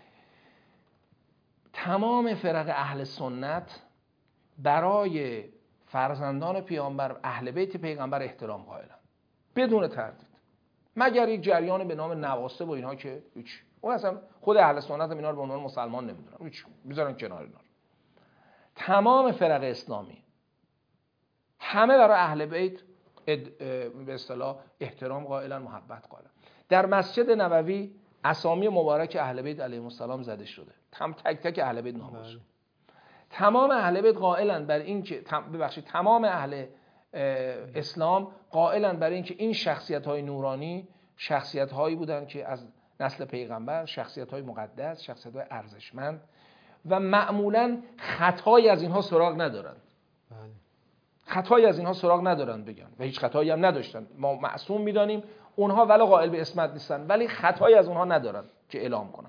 تمام فرق اهل سنت برای فرزندان پیامبر، اهل بیت پیغمبر احترام قائلن بدون تردید، مگر یک جریان به نام نواسب و اینها که هیچ، اون اصلا خود اهل سنت هم اینا رو به عنوان مسلمان نمیدونن، هیچ، میذارن کنار اینا. تمام فرق اسلامی همه برای اهل بیت به اصطلاح احترام قائلن، محبت قائلن. در مسجد نبوی اسامی مبارک اهل بیت علیهم السلام زده شده، تک تک اهل بیت نام برده. تمام اهل بیت قائلن بر این که تمام اهل اسلام قائلن بر این که این شخصیت‌های نورانی شخصیت‌هایی بودن که از نسل پیغمبر، شخصیت‌های مقدس، شخصیت‌های ارزشمند و معمولاً خطایی از اینها سراغ ندارند. خطایی از اینها سراغ ندارند بگن و هیچ خطایی هم نداشتن. ما معصوم می‌دانیم اونها ولی قائل به عصمت نیستن، ولی خطایی از اونها ندارند که اعلام کنن.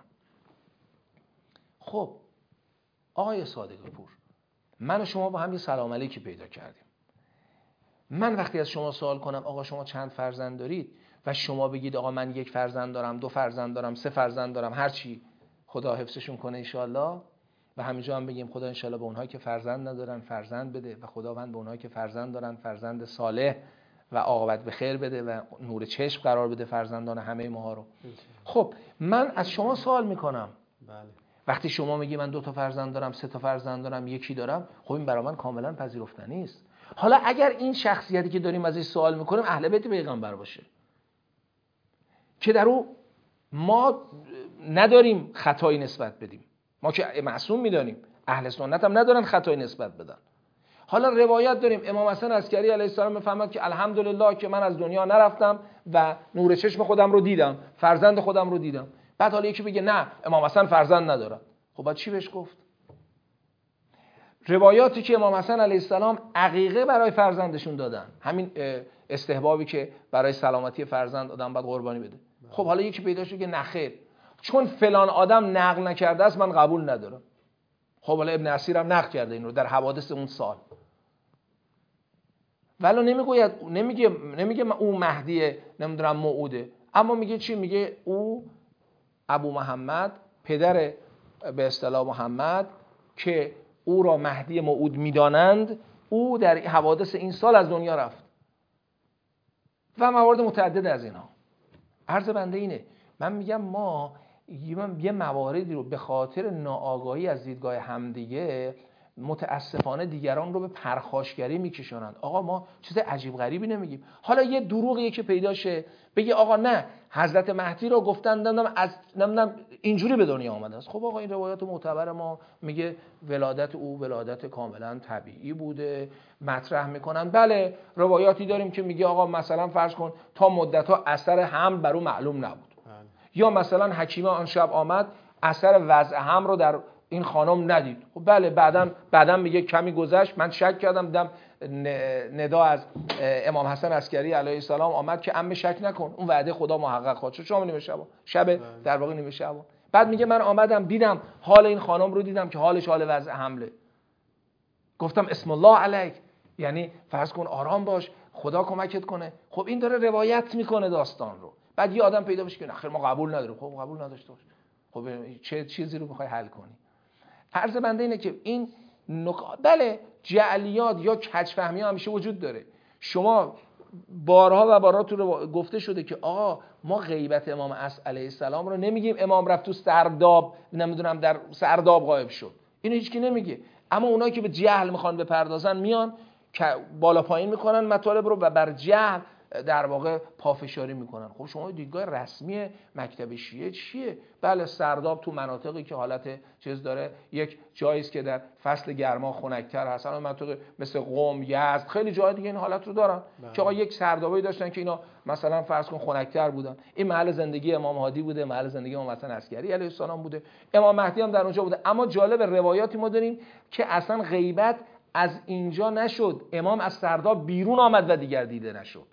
خب آقای صادق پور، من و شما با هم یه سلام علیکی پیدا کردیم. من وقتی از شما سوال کنم آقا شما چند فرزند دارید و شما بگید آقا من 1 فرزند دارم، 2 فرزند دارم، 3 فرزند دارم، هر چی خدا حفظشون کنه انشالله، و همینجا هم بگیم خدا انشالله به اونهایی که فرزند ندارن فرزند بده و خداوند به اونهایی که فرزند دارن فرزند صالح و عاقبت به خیر بده و نور چشم قرار بده فرزندان همه ماها رو. خب من از شما سوال میکنم، وقتی شما میگی من 2 تا فرزند دارم، 3 تا فرزند دارم، 1 دارم، خب این برای من کاملا پذیرفتنی است. حالا اگر این شخصیتی که داریم ازش سوال میکنیم اهل بیت پیغمبر باشه که در او ما نداریم خطایی نسبت بدیم، ما که معصوم میدانیم، اهل سنت هم ندارن خطایی نسبت بدن. حالا روایت داریم امام حسن عسکری علیه السلام میفرماد که الحمدلله که من از دنیا نرفتم و نور چشم خودم رو دیدم، فرزند خودم رو دیدم. بعد حالا یکی بگه نه امام حسن فرزند ندارن، خب بعد چی بهش گفت؟ روایاتی که امام حسن علیه السلام عقیقه برای فرزندشون دادن، همین استحبابی که برای سلامتی فرزند آدم باید قربانی بده. خب حالا یکی پیدا شد که نه خیر، چون فلان آدم نقل نکرده است من قبول ندارم. خب حالا ابن اسیر هم نقل کرده این رو در حوادث اون سال، ولی نمیگه او مهدی نمیدونم موعوده، اما میگه چی؟ میگه او ابو محمد، پدر به اصطلاح محمد که او را مهدی موعود میدانند، او در حوادث این سال از دنیا رفت و موارد متعدد از اینها. عرض بنده اینه، من میگم ما یه مواردی رو به خاطر ناآگاهی از دیدگاه همدیگه متاسفانه دیگران رو به پرخاشگری میکشونند. آقا ما چیز عجیب غریبی نمیگیم. حالا یه دروغی که پیدا شه بگی آقا نه حضرت مهدی رو گفتن نمیدونم اینجوری به دنیا آمده است. خب آقا این روایات معتبر ما میگه ولادت او ولادت کاملا طبیعی بوده، مطرح میکنن. بله روایاتی داریم که میگه آقا مثلا فرض کن تا مدت‌ها اثر حمل بر او معلوم نبود، یا مثلا حکیمه آن شب آمد اثر وضع حمل رو در این خانم ندید. خب بله بعدم میگه کمی گذشت من شک کردم دیدم ندا از امام حسن عسکری علیه السلام آمد که عمه شک نکن اون وعده خدا محقق خواهد شد. شام نیمه شب در واقع نیمه شب. بعد میگه من آمدم دیدم حال این خانم رو دیدم که حالش حال وضع حمله، گفتم اسم الله علیک، یعنی فرض کن آرام باش خدا کمکت کنه. خب این داره روایت میکنه داستان رو. بعد یه آدم پیدا بشه که آخر ما قبول نداریم. خب قبول نداشته باش، خب چه چیزی رو میخوای حل کنی؟ عرض بنده اینه که این بله جعلیات یا کج‌فهمی ها همیشه وجود داره. شما بارها و بارها تو رو گفته شده که آقا ما غیبت امام علیه السلام رو نمیگیم امام رفت تو سرداب نمیدونم در سرداب غایب شد، اینو هیچکی نمیگه. اما اونایی که به جهل میخوان بپردازن میان که بالا پایین میکنن مطالب رو و بر جهل در واقع پافشاری میکنن. خب شما دیدگاه رسمی مکتب شیعه چیه؟ بله سرداب تو مناطقی که حالت چیز داره، یک جایی است که در فصل گرما خنک‌تر هست، اما مناطق مثل قم، یزد، خیلی جای دیگه این حالت رو دارن که آقا یک سردابی داشتن که اینا مثلا فرض کن خنک‌تر بودن. این محل زندگی امام هادی بوده، محل زندگی امام حسن عسکری علیه السلام بوده، امام مهدی هم در اونجا بوده. اما جالب روایاتی ما داریم که اصلا غیبت از اینجا نشد، امام از سرداب بیرون آمد و دیگر دیده نشد.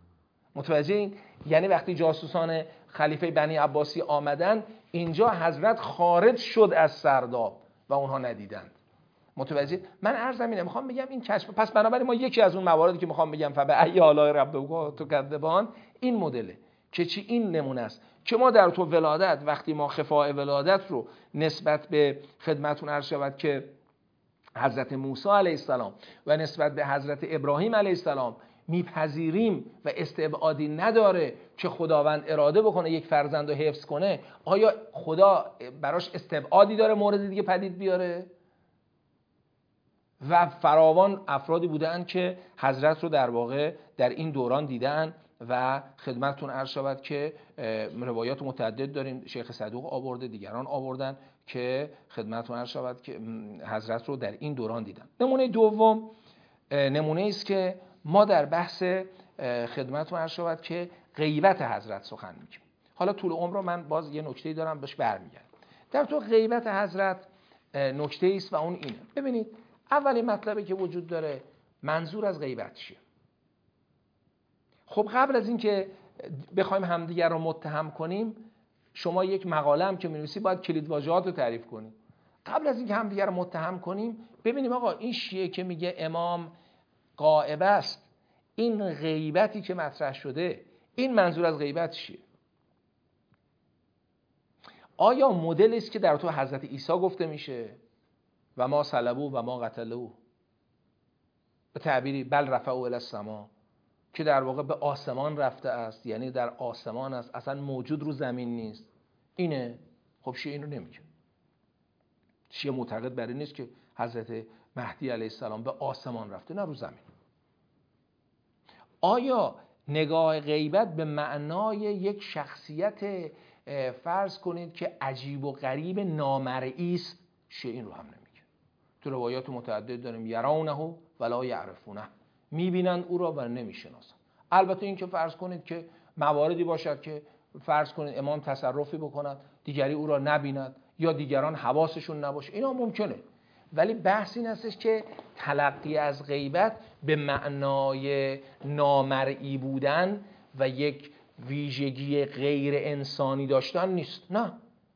متوجه این؟ یعنی وقتی جاسوسان خلیفه بنی عباسی آمدن اینجا حضرت خارج شد از سرداب و اونها ندیدند. متوجه؟ من عرضم اینه میخوام بگم این کشف. پس بنابراین ما یکی از اون مواردی که میخوام بگم فبأی آلاء ربکما تکذبان این مدله که چی؟ این نمونه است که ما در تو ولادت وقتی ما خفاء ولادت رو نسبت به خدمتون عرض شود که حضرت موسی علیه السلام و نسبت به حضرت ابراهیم علیه السلام میپذیریم و استبعادی نداره که خداوند اراده بکنه یک فرزند رو حفظ کنه، آیا خدا براش استبعادی داره مورد دیگه پدید بیاره؟ و فراوان افرادی بودن که حضرت رو در واقع در این دوران دیدن و خدمتتون عرض شود که روایات متعدد داریم، شیخ صدوق آورده، دیگران آوردن که خدمتتون عرض شود که حضرت رو در این دوران دیدن. نمونه دوم نمونه است که ما در بحث خدمتتون عرض شود که غیبت حضرت سخن میگیم. حالا طول عمر رو من باز یه نکته‌ای دارم بهش برمیگردم. در تو غیبت حضرت نکته‌ای است و اون اینه. ببینید اولین مطلبی که وجود داره منظور از غیبت چیه؟ خب قبل از اینکه بخوایم همدیگر رو متهم کنیم شما یک مقاله هم که می‌نویسی باید کلیدواژه‌هات رو تعریف کنیم. قبل از اینکه همدیگر رو متهم کنیم ببینیم آقا این شیعه که میگه امام غائب است، این غیبتی که مطرح شده این منظور از غیبت چیه؟ آیا مدلی است که در تو حضرت عیسی گفته میشه و ما صلبوه و ما قتلوه، به تعبیری بل رفعوا الی السما، که در واقع به آسمان رفته است، یعنی در آسمان است، اصلا موجود رو زمین نیست، اینه؟ خب شیعه اینو نمیگه. شیعه معتقد بر این نیست که حضرت مهدی علیه السلام به آسمان رفته، نه رو زمین. آیا نگاه غیبت به معنای یک شخصیت فرض کنید که عجیب و غریب نامرئی است؟ شیعه این رو هم نمیگه. تو روایات متعدد داریم یرونه ولا یعرفونه، میبینن او را و نمیشناسن. البته این که فرض کنید که مواردی باشد که فرض کنید امام تصرفی بکند دیگری او را نبیند یا دیگران حواسشون نباشه، اینا ممکنه. ولی بحث این هستش که تلقی از غیبت به معنای نامرئی بودن و یک ویژگی غیر انسانی داشتن نیست، نه،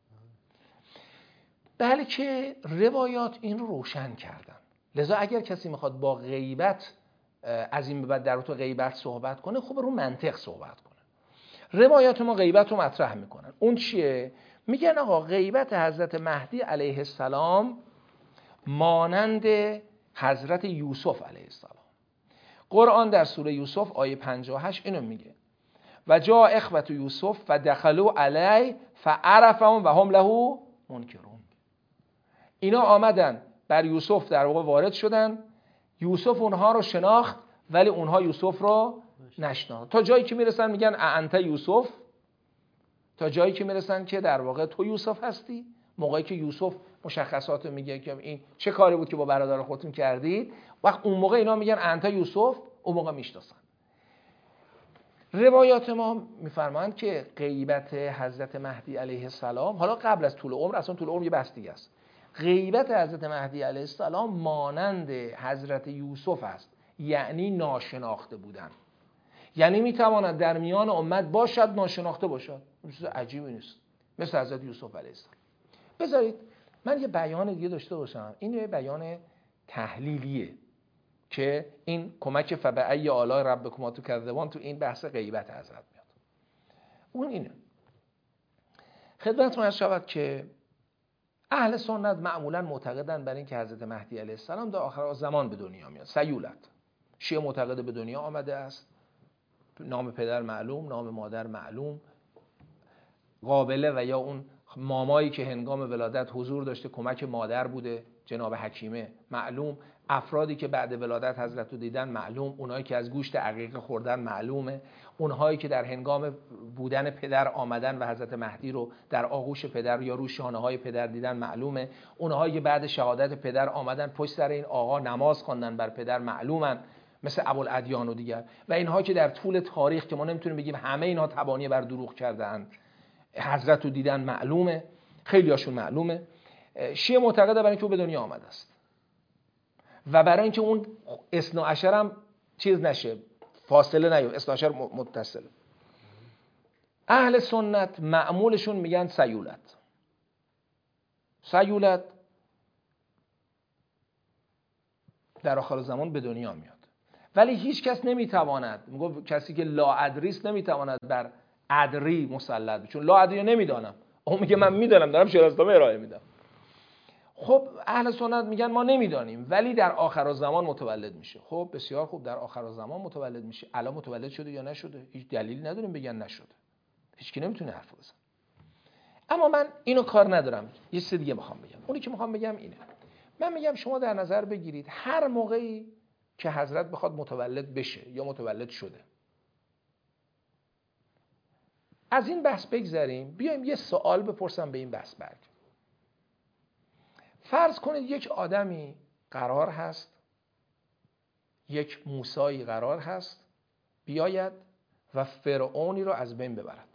بلکه روایات این رو روشن کردن. لذا اگر کسی میخواد با غیبت از این به بعد در تو غیبت صحبت کنه، خب رو منطق صحبت کنه. روایات ما غیبت رو مطرح میکنن. اون چیه؟ میگن آقا غیبت حضرت مهدی علیه السلام مانند حضرت یوسف علیه السلام. قرآن در سوره یوسف آیه 58 اینو میگه و جا اخوة یوسف فدخلوا علیه فعرفهم و هم له منکرون. اینا آمدن بر یوسف در واقع وارد شدن، یوسف اونها رو شناخت ولی اونها یوسف رو نشناخت. تا جایی که میرسن میگن انت یوسف، تا جایی که میرسن که در واقع تو یوسف هستی. موقعی که یوسف مشخصات میگه که این چه کاری بود که با برادر خودتون کردید، وقت اون موقع اینا میگن انت یوسف، اون موقع میشناسن. روایات ما میفرمایند که غیبت حضرت مهدی علیه السلام، حالا قبل از طول عمر، اصلا طول عمر یه بحث دیگه است، غیبت حضرت مهدی علیه السلام مانند حضرت یوسف است، یعنی ناشناخته بودن. یعنی میتواند در میان امت باشد ناشناخته باشد، چیز عجیبی نیست، مثل حضرت یوسف علیه السلام. بذارید من یه بیان دیگه داشته باشم. این یه بیان تحلیلیه که این کمک فبأی آلاء ربکما تکذبان تو این بحث غیبت حضرت میاد. اون اینه، خدمتتون عرض شود که اهل سنت معمولا معتقدن بر این که حضرت مهدی علیه السلام در آخر زمان به دنیا میاد. سیولت، شیعه معتقد به دنیا آمده است، نام پدر معلوم، نام مادر معلوم، قابله و یا اون مامایی که هنگام ولادت حضور داشته کمک مادر بوده جناب حکیمه معلوم، افرادی که بعد ولادت حضرت رو دیدن معلوم، اونایی که از گوشت عقیق خوردن معلومه، اونهایی که در هنگام بودن پدر آمدن و حضرت مهدی رو در آغوش پدر یا روی شانه‌های پدر دیدن معلومه، اونهایی که بعد شهادت پدر آمدن پشت سر این آقا نماز خواندن بر پدر معلومن، مثل ابوالادیان و دیگر، و اینها که در طول تاریخ که ما نمیتونیم بگیم همه اینها تبانی بر دروغ کردن حضرت رو دیدن معلومه، خیلی هاشون معلومه. شیعه معتقده برای اینکه او به دنیا آمده است و برای اینکه اون اثنا عشر هم چیز نشه، فاصله نیاد، اثنا عشر متصله. اهل سنت معمولشون میگن سیولت. سیولت در آخر زمان به دنیا میاد، ولی هیچ کس نمیتواند، میگه کسی که لا ادریس نمیتواند بر ادری مسلط بشه، چون لا ادری نمیدانم، اون میگه من میدانم دارم شرازنامه ارائه میدم. خب اهل سنت میگن ما نمیدانیم ولی در آخر زمان متولد میشه. خب بسیار خوب، در آخر زمان متولد میشه، الان متولد شده یا نشده؟ هیچ دلیلی نداریم بگن نشده، هیچکی نمیتونه حرف بزنه. اما من اینو کار ندارم، یه چیز دیگه میخوام بگم. اونی که میخوام بگم اینه، من میگم شما در نظر بگیرید هر موقعی که حضرت بخواد متولد بشه یا متولد شده، از این بحث بگذریم، بیایم یه سوال بپرسم به این بحث برگردیم. فرض کنید یک آدمی قرار هست، یک موسایی قرار هست بیاید و فرعونی رو از بین ببرد.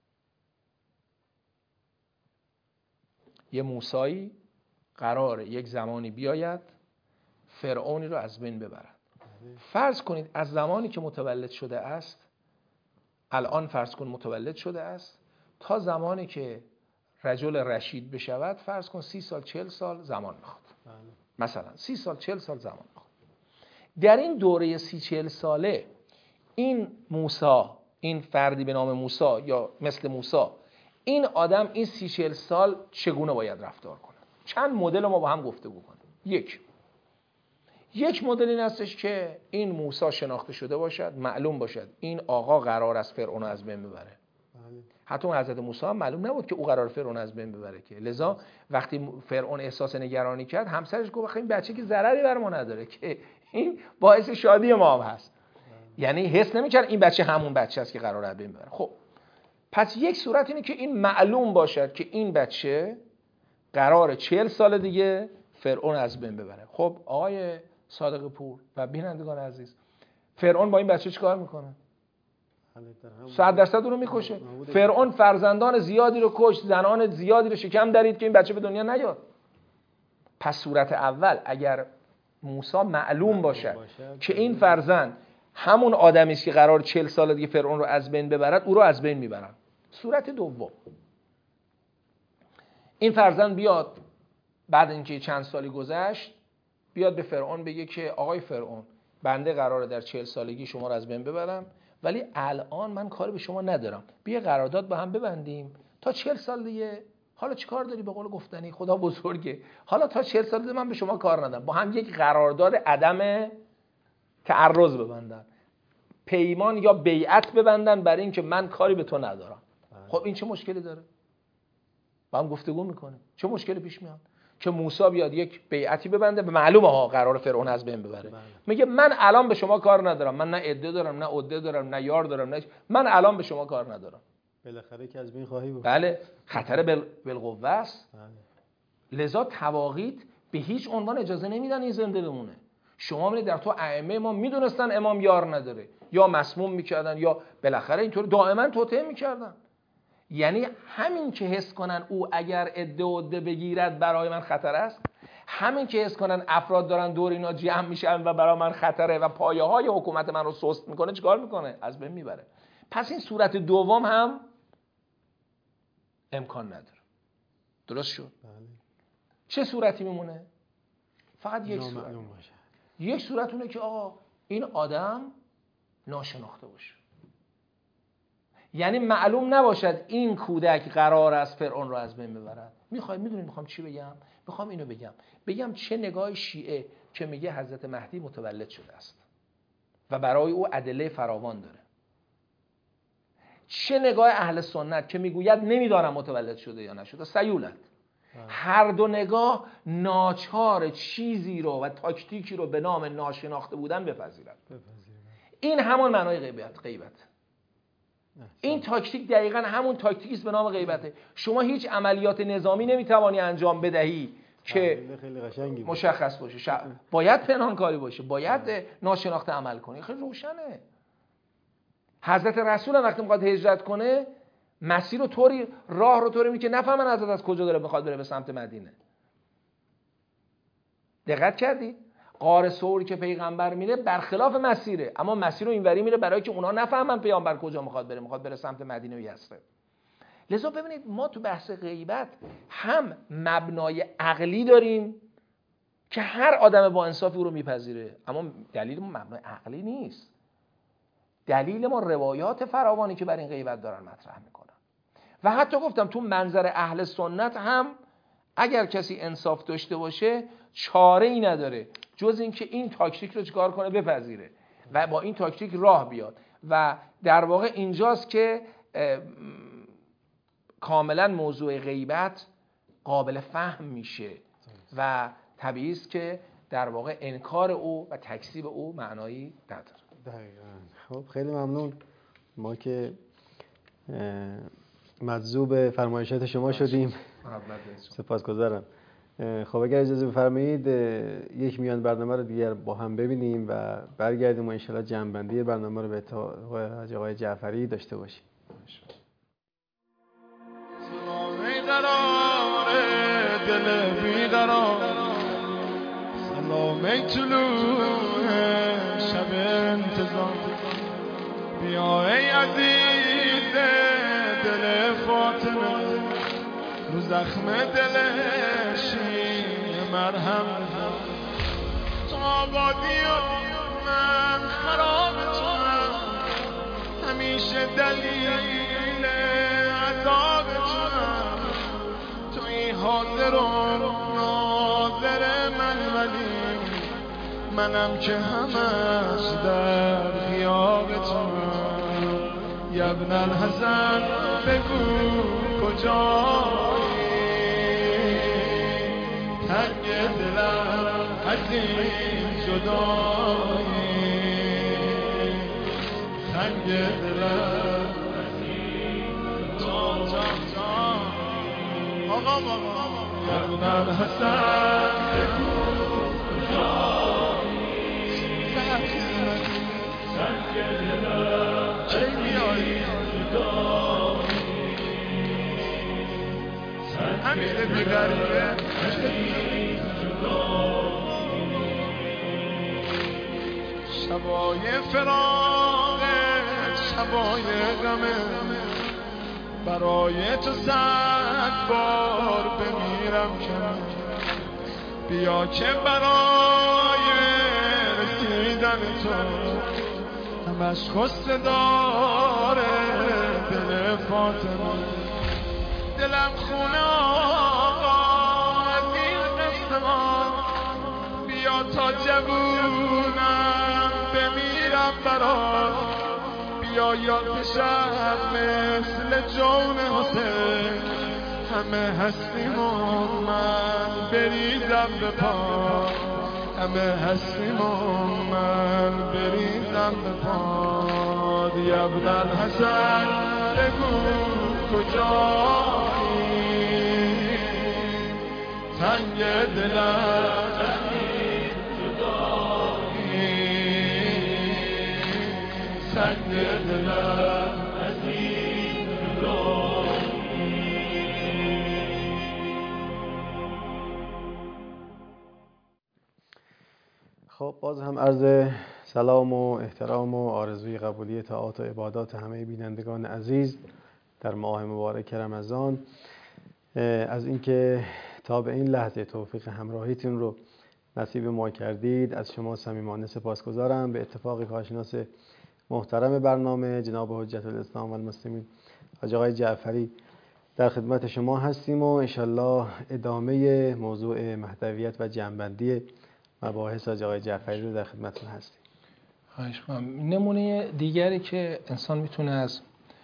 یه موسایی قراره یک زمانی بیاید فرعونی رو از بین ببرد. فرض کنید از زمانی که متولد شده است، الان فرض کن متولد شده است، تا زمانی که رجل رشید بشود، فرض کن 30 سال 40 سال زمان میخواد. مثلا 30 سال 40 سال زمان میخواد. در این دوره 30-40 ساله این موسی، این فردی به نام موسی یا مثل موسی، این آدم این 30-40 سال چگونه باید رفتار کنه؟ چند مدل ما با هم گفتگو کنیم. یک مدل این هستش که این موسی شناخته شده باشد، معلوم باشد این آقا قرار است فرعون از بین ببره. حتی اون حضرت موسی هم معلوم نبود که او قرار فرعون از بین ببره که، لذا وقتی فرعون احساس نگرانی کرد، همسرش گفت بخیر این بچه که ضرری بر ما نداره، که این باعث شادی ما هم هست. یعنی حس نمی‌کرد این بچه همون بچه است که قراره از بین ببره. خب پس یک صورت اینه که این معلوم باشد که این بچه قراره 40 سال دیگه فرعون از بین ببره. خب آقای صادق پور و بینندگان عزیز، فرعون با این بچه چیکار میکنه؟ 100% اون رو میکشه. فرعون فرزندان زیادی رو کشت، زنان زیادی رو شکم درید که این بچه به دنیا نیاد. پس صورت اول اگر موسی معلوم باشد که این فرزند همون آدمی است که قرار 40 سال دیگه فرعون رو از بین ببرد، او رو از بین میبرن. صورت دوم، این فرزند بیاد بعد اینکه چند سالی گذشت بیاد به فرعون بگه که آقای فرعون، بنده قراره در 40 سالگی شما رو از بین ببرم، ولی الان من کاری به شما ندارم، بیا قرارداد با هم ببندیم تا 40 سال دیگه. حالا چی کار داری؟ به قول گفتنی خدا بزرگه، حالا تا 40 سال دیگه من به شما کار ندارم. با هم یک قرارداد عدم تعرض ببندن، پیمان یا بیعت ببندن برای اینکه من کاری به تو ندارم. خب این چه مشکلی داره؟ با هم گفتگو میکنه. چه مشکلی پیش میاد که موسی بیاد یک بیعتی ببنده، به معلومه ها قرار فرعون از بین ببره، میگه من الان به شما کار ندارم، من نه عده دارم نه عده دارم نه یار دارم، نه من الان به شما کار ندارم. بالاخره که از بین خواهی بود. بله، خطر بالقوه است. لذا تواقیت به هیچ عنوان اجازه نمیدن این زنده بمونه. شما میبینید در تو ائمه ما میدونستن امام یار نداره، یا مسموم میکردن یا بالاخره اینطور دائما توطئه میکردن. یعنی همین که حس کنن او اگر عده بگیرد برای من خطر است، همین که حس کنن افراد دارن دور اینا جمع میشن و برای من خطره و پایه های حکومت من رو سست میکنه، چیکار میکنه؟ از بین میبره. پس این صورت دوم هم امکان نداره. درست شد؟ چه صورتی میمونه؟ فقط یک صورت. یک صورت اونه که آقا این آدم ناشناخته باشه، یعنی معلوم نباشد این کودک قرار است فرعون رو از بین ببرد. میدونید میخوام چی بگم؟ میخوام اینو بگم چه نگاه شیعه که میگه حضرت مهدی متولد شده است و برای او ادله فراوان داره، چه نگاه اهل سنت که میگوید نمیدانم متولد شده یا نشده، سیولت. هر دو نگاه ناچار چیزی رو و تاکتیکی رو به نام ناشناخته بودن بپذیرد. این همون معنای غیبت. این تاکتیک دقیقاً همون تاکتیکی است به نام غیبته. شما هیچ عملیات نظامی نمیتوانی انجام بدهی که مشخص باشه، باید پنهانکاری باشه، باید ناشناخته عمل کنی. خیلی روشنه. حضرت رسول هم وقتی میخواد هجرت کنه مسیر رو طوری، راه رو طوری میگه که نفهمن حضرت از کجا داره میخواد بره به سمت مدینه. دقت کردید؟ غار ثور که پیغمبر میره برخلاف مسیره، اما مسیر رو اینوری میره برای که اونا نفهمن پیامبر کجا میخواد بره سمت مدینه و یثرب. لذا ببینید ما تو بحث غیبت هم مبنای عقلی داریم که هر آدم با انصافی او رو میپذیره، اما دلیل ما مبنای عقلی نیست. دلیل ما روایات فراوانی که بر این غیبت دارن مطرح میکنن. و حتی گفتم تو منظر اهل سنت هم اگر کسی انصاف داشته باشه چاره ای نداره جز اینکه این تاکتیک رو چیکار کنه؟ بپذیره و با این تاکتیک راه بیاد. و در واقع اینجاست که کاملا موضوع غیبت قابل فهم میشه و طبیعی است که در واقع انکار او و تکذیب او معنایی نداره. خب خیلی ممنون. ما که مجذوب فرمایشات شما شدیم، سپاسگزارم. خب اگر اجازه بفرمایید یک میان برنامه رو دیگر با هم ببینیم و برگردیم و انشالله جمع‌بندی برنامه رو به آقای جعفری داشته باشیم. دل بیقرار سلام طلوع شب انتظار، بیا ای عزیز دل فاطمه، رو زخم دلش مرهم تو آبادی و من خراب تو هم، همیشه دلیل عذاب تو هم، توی حاضر و ناظر من، ولی منم که همش در غیاب تو هم. یا ابن الحسن بگو کجایی، تنگ دلم از این جدایی، تنگ دلم از این جدایی. آقا یا ابن الحسن بگو کجایی، تنگ دلم چه میاد امیر بی غریبه شبای فراقت شبای غمه برای تو 100 بار بمیرم که بیا که برای رسیدن تو همش خسته داره دل فاطمه دلم خونه آقا از این قصه ما بیا تا جوونم بمیرم برات بیا یاد شب مثل جون حسین همه هستیم و من بریزم به پا همه هستیم و من بریزم به پا یا ابن الحسن بگو کجایی تنگ دلم تنگ دلم از این خب باز هم عرض سلام و احترام و آرزوی قبولی طاعات و عبادات همه بینندگان عزیز در ماه مبارک رمضان، از اینکه تا به این لحظه توفیق همراهیتون رو نصیب ما کردید از شما صمیمانه سپاسگزارم. به اتفاق کارشناس محترم برنامه جناب حجت الاسلام و المسلمین حاج آقای جعفری در خدمت شما هستیم و انشالله ادامه موضوع مهدویت و جمع‌بندی مباحث حاج آقای جعفری رو در خدمتتون هستیم. نمونه دیگری که انسان میتونه از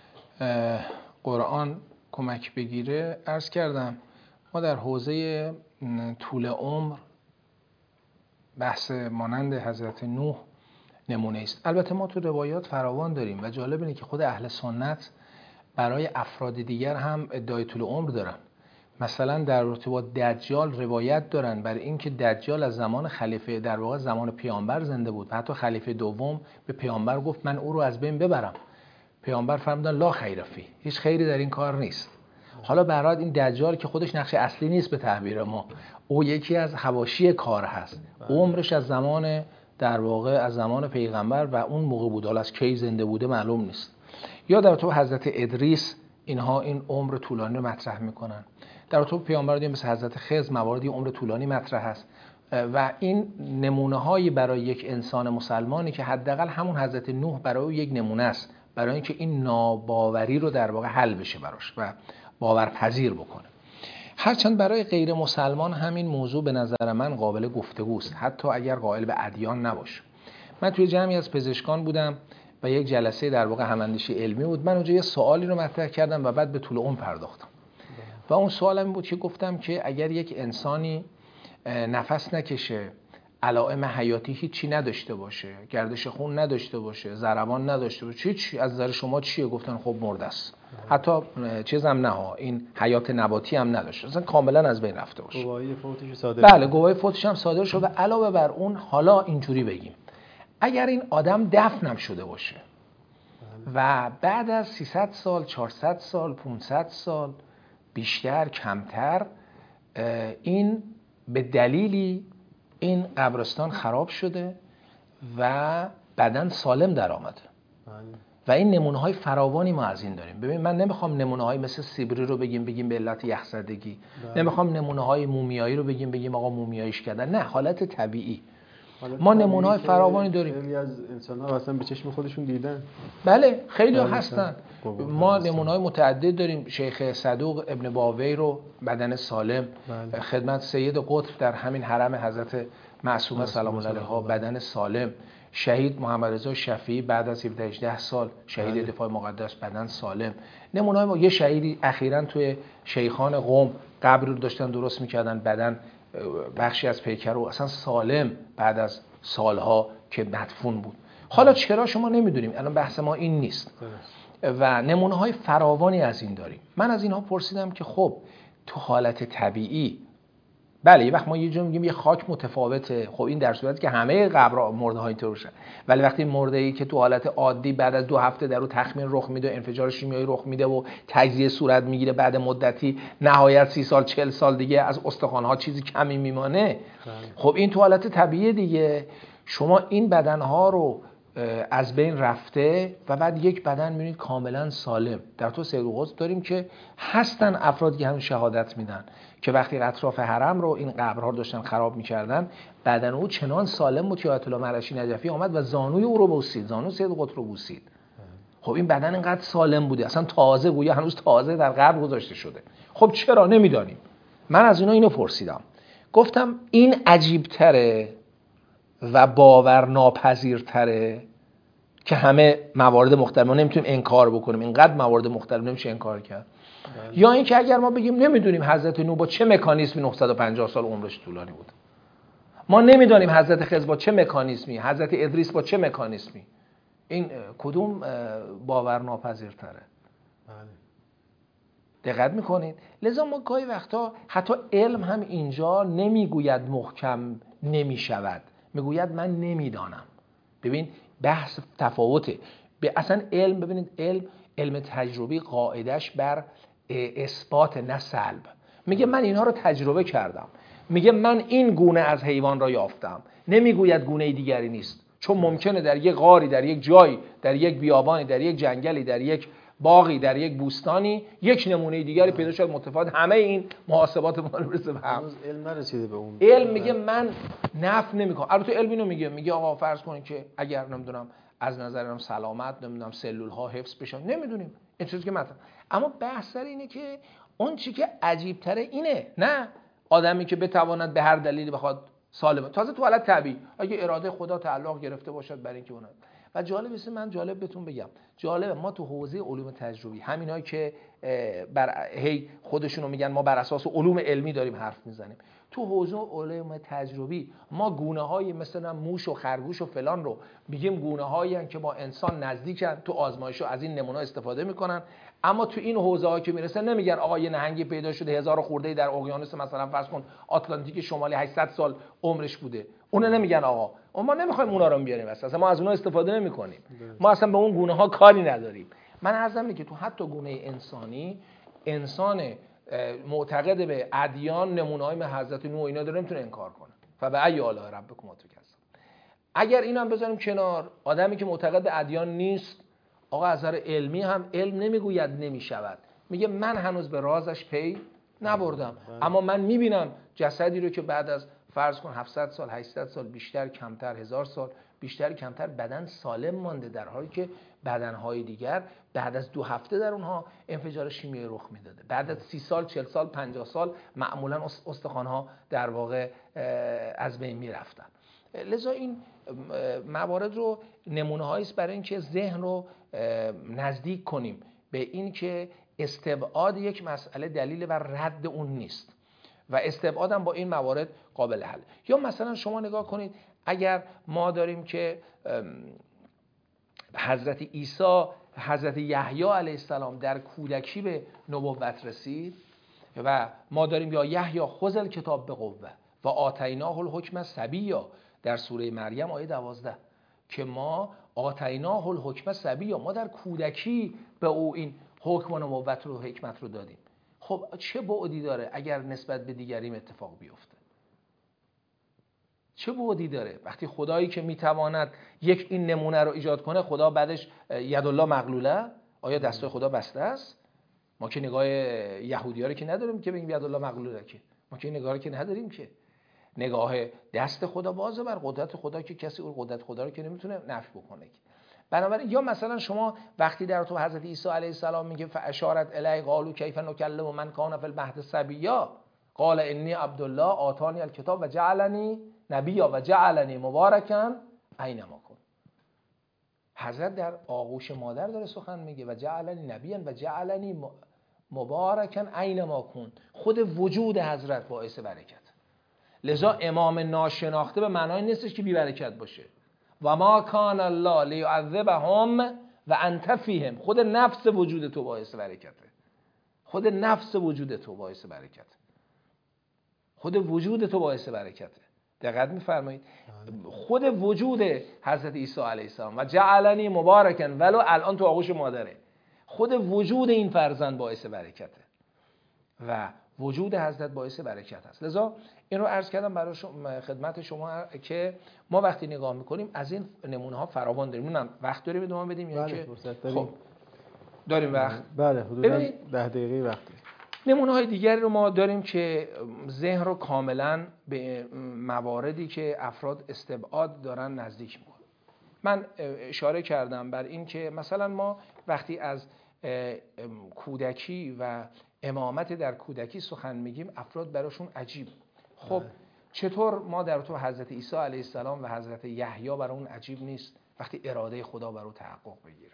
قرآن کمک بگیره، عرض کردم ما در حوزه طول عمر بحث مانند حضرت نوح نمونه است. البته ما تو روایات فراوان داریم و جالب اینه که خود اهل سنت برای افراد دیگر هم ادعای طول عمر دارن. مثلا در رابطه با دجال روایت دارن برای اینکه دجال از زمان خلیفه در واقع زمان پیامبر زنده بود و حتی خلیفه دوم به پیامبر گفت من او رو از بین ببرم. پیامبر فرمودن لا خیر فی، هیچ خیری در این کار نیست. حالا برات این دجال که خودش نقش اصلی نیست به تعبیر ما، او یکی از حواشی کار هست. عمرش از زمان در واقع از زمان پیغمبر و اون موقع بود، حالا از کی زنده بوده معلوم نیست. یا در تو حضرت ادریس اینها این عمر طولانی رو مطرح میکنن. در تو پیامبر دیدیم مثل حضرت خضر مواردی عمر طولانی مطرح است و این نمونه هایی برای یک انسان مسلمانی که حداقل همون حضرت نوح برای او یک نمونه است، برای اینکه این ناباوری رو در واقع حل بشه براش و باورپذیر بکنه. هرچند برای غیر مسلمان همین موضوع به نظر من قابل گفتگوست، حتی اگر قائل به ادیان نباشه. من توی جمعی از پزشکان بودم و یک جلسه در واقع هماندیشی علمی بود. من اونجا یه سوالی رو مطرح کردم و بعد به طول عمر پرداختم. و اون سوالم این بود که گفتم که اگر یک انسانی نفس نکشه، علائم حیاتی هیچی نداشته باشه، گردش خون نداشته باشه، ضربان نداشته باشه، چی از نظر شما چیه؟ گفتن خب مرده است. حتی چیزم نه ها، این حیات نباتی هم نداشته، اصلا کاملا از بین رفته باشه. گواهی فوتش صادر بله گواهی فوتش هم صادر شده. و علاوه بر اون حالا اینجوری بگیم اگر این آدم دفنم شده باشه و بعد از 300 سال 400 سال 500 سال بیشتر کمتر این به دلیلی این قبرستان خراب شده و بدن سالم در آمده و این نمونه های فراوانی ما از این داریم. ببین من نمیخوام نمونه های مثل سیبری رو بگیم به علت یخزدگی، نمیخوام نمونه های مومیایی رو بگیم آقا مومیاییش کردن، نه، حالت طبیعی. ما نمونه های فراوانی داریم. خیلی از انسان‌ها اصلا به چشم خودشون دیدن. بله خیلی هستن. ما نمونه های متعدد داریم. شیخ صدوق ابن باوی رو بدن سالم، خدمت سید قطب در همین حرم حضرت معصومه سلام الله علیها بدن سالم، شهید محمد رضا شفیعی بعد از 17 سال شهید دفاع مقدس بدن سالم. نمونه های یه شهیدی اخیراً توی شیخان قم قبر رو داشتن درست می‌کردن، بدن بخشی از پیکر رو اصلا سالم بعد از سالها که مدفون بود. حالا چرا شما نمیدونیم، الان بحث ما این نیست و نمونه های فراوانی از این داریم. من از اینها پرسیدم که خب تو حالت طبیعی بله یه وقت ما یه جور میگیم یه خاک متفاوته، خب این در صورتی که همه قبرها مرده ها اینطور شن، ولی وقتی مرده‌ای که تو حالت عادی بعد از 2 هفته در رو تخمین رخ میده، انفجار شیمیایی رخ میده و تجزیه صورت میگیره، بعد مدتی نهایت 30 سال 40 سال دیگه از استخوان‌ها چیزی کمی میمانه، خب این تو حالت طبیعی دیگه. شما این بدنها رو از بین رفته و بعد یک بدن میبینید کاملا سالم. در تو سید قطب داریم که هستن افرادی که همین شهادت میدن که وقتی اطراف حرم رو این قبرها داشتن خراب میکردن، بدن او چنان سالم بود که آیت الله مرعشی نجفی آمد و زانوی او رو بوسید، زانوی سید قطب رو بوسید. خب این بدن اینقدر سالم بوده، اصلا تازه گویا هنوز تازه در قبر گذاشته شده. خب چرا نمیدانیم. من از اینا اینو پرسیدم، گفتم این عجیب‌تره و باورناپذیرتره که همه موارد مختلف ما نمیتونیم انکار بکنیم، اینقدر موارد مختلف نمیشه انکار کرد، یا اینکه اگر ما بگیم نمیدونیم حضرت نوح با چه مکانیزمی 950 سال عمرش طولانی بود، ما نمیدونیم حضرت خضر با چه مکانیزمی، حضرت ادریس با چه مکانیزمی، این کدوم باورناپذیرتره؟ دقت میکنید؟ لذا ما گاهی وقتا حتی علم هم اینجا نمیگوید محکم نمیشود، میگوید من نمیدانم. ببین بحث تفاوته. اصلا علم، ببینید علم تجربی قاعدش بر اثبات نه سلب. میگه من اینها رو تجربه کردم، میگه من این گونه از حیوان را یافتم، نمیگوید گونه دیگری نیست، چون ممکنه در یک غاری، در یک جایی، در یک بیابانی، در یک جنگلی، در یک باغی، در یک بوستانی یک نمونه دیگری پیدا شد متفاوت، همه این محاسبات ما رو برسه به هم. علم نرسیده به اون. علم میگه من نفی نمیکنم. البته علم اینو میگه آقا فرض کنید که اگر نمیدونم از نظرم سلامت نمیدونم سلول ها حفظ بشن، نمیدونیم این چیزی که مثلا، اما بحث سر اینه که اون چیزی که عجیب تره اینه، نه آدمی که بتواند به هر دلیلی بخواد سالم، تازه تو حالت طبیعی اگه اراده خدا تعلق گرفته باشد برای اینکه اون. و جالب است، من جالب بهتون بگم، جالبه ما تو حوزه علوم تجربی همینایی که هی خودشونو میگن ما بر اساس علوم علمی داریم حرف میزنیم، تو حوزه علوم تجربی ما گونه‌های مثلا موش و خرگوش و فلان رو میگیم گونه‌هایی ان که با انسان نزدیکن، تو آزمایش‌ها از این نمونه استفاده میکنن، اما تو این حوزه‌ها که میرسه نمیگن آقا یه نهنگی پیدا شده 1000 خورده در اقیانوس مثلا فرض کن آتلانتیک شمالی 800 سال عمرش بوده، اونو نمیگن آقا ما نمیخوایم اونا رو بیاریم، اصلا ما از اونها استفاده نمیکنیم، ما اصلا به اون گونه ها کاری نداریم. من عرضم اینه که تو حتی گونه انسانی، انسان معتقد به ادیان نمونه‌های من حضرت نوح اینا داره نمیتونه انکار کنه. فبأی آلاء ربکما تکذبون. اگر اینو هم بذاریم کنار، آدمی که معتقد به ادیان نیست، آقا از نظر علمی هم علم نمیگوید نمیشود، میگه من هنوز به رازش پی نبردم، اما من میبینم جسدی رو که بعد از فرض کن 700 سال 800 سال بیشتر کمتر 1000 سال بیشتر کمتر بدن سالم مانده، در حالی که بدنهای دیگر بعد از 2 هفته در اونها انفجار شیمیایی رخ میداده، بعد از 30 سال 40 سال 50 سال معمولا استخوان‌ها در واقع از بین میرفتن. لذا این موارد رو نمونه‌هایی است برای اینکه ذهن رو نزدیک کنیم به این که استبعاد یک مسئله دلیل و رد اون نیست و استبعادم با این موارد قابل حل. یا مثلا شما نگاه کنید، اگر ما داریم که حضرت عیسی، حضرت یحیی علیه السلام در کودکی به نبوت رسید و ما داریم یا یحیی خذ الکتاب بقوه و آتیناه الحکم صبیا در سوره مریم آیه 12 که ما آتیناه الحکم صبیا، ما در کودکی به او این حکم و نبوت رو حکمت رو دادیم. خب چه بعدی داره اگر نسبت به دیگریم اتفاق بیفته؟ چه بعدی داره وقتی خدایی که میتواند یک این نمونه رو ایجاد کنه، خدا بعدش یدالله مغلوله؟ آیا دستای خدا بسته است؟ ما که نگاه یهودی‌ها رو که نداریم که بگیم یدالله مغلوله، که ما که نگاه رو که نداریم، که نگاه دست خدا بازه بر قدرت خدا که کسی اون قدرت خدا رو که نمیتونه نفی بکنه. بنابراین یا مثلا شما وقتی در تو حضرت عیسی علیه السلام میگه فاشارت الی قالوا کیف نکلم من کان فی المهد صبیا قال انی عبدالله آتانی الکتاب و جعلنی نبیا و جعلنی مبارکا اینما کن. حضرت در آغوش مادر داره سخن میگه و جعلنی نبیا و جعلنی مبارکا اینما کن. خود وجود حضرت باعث برکت. لذا امام ناشناخته به معنای نیستش که بی برکت باشه. و ما کان الله لیعذبهم و انت فیهم. خود نفس وجود تو باعث برکته. خود نفس وجود تو باعث برکته. خود وجود تو باعث برکته. دقت می‌فرمایید؟ خود وجود حضرت عیسی علیه السلام و جعلنی مبارکا ولو الان تو آغوش مادره، خود وجود این فرزند باعث برکته و وجود حضرت باعث برکت است. لذا این رو عرض کردم برای خدمت شما که ما وقتی نگاه میکنیم از این نمونه ها فراوان داریم. نمیدونم وقت داریم ادامه بدیم یا که خب داریم وقت؟ بله حدوداً 10 دقیقه وقت. نمونه های دیگری رو ما داریم که ذهن رو کاملا به مواردی که افراد استبعاد دارن نزدیک میکنه. من اشاره کردم بر این که مثلا ما وقتی از کودکی و امامت در کودکی سخن میگیم افراد براشون عجیب. خب چطور ما در تو حضرت عیسی علیه السلام و حضرت یحیی برای اون عجیب نیست وقتی اراده خدا برای تحقق بگیره؟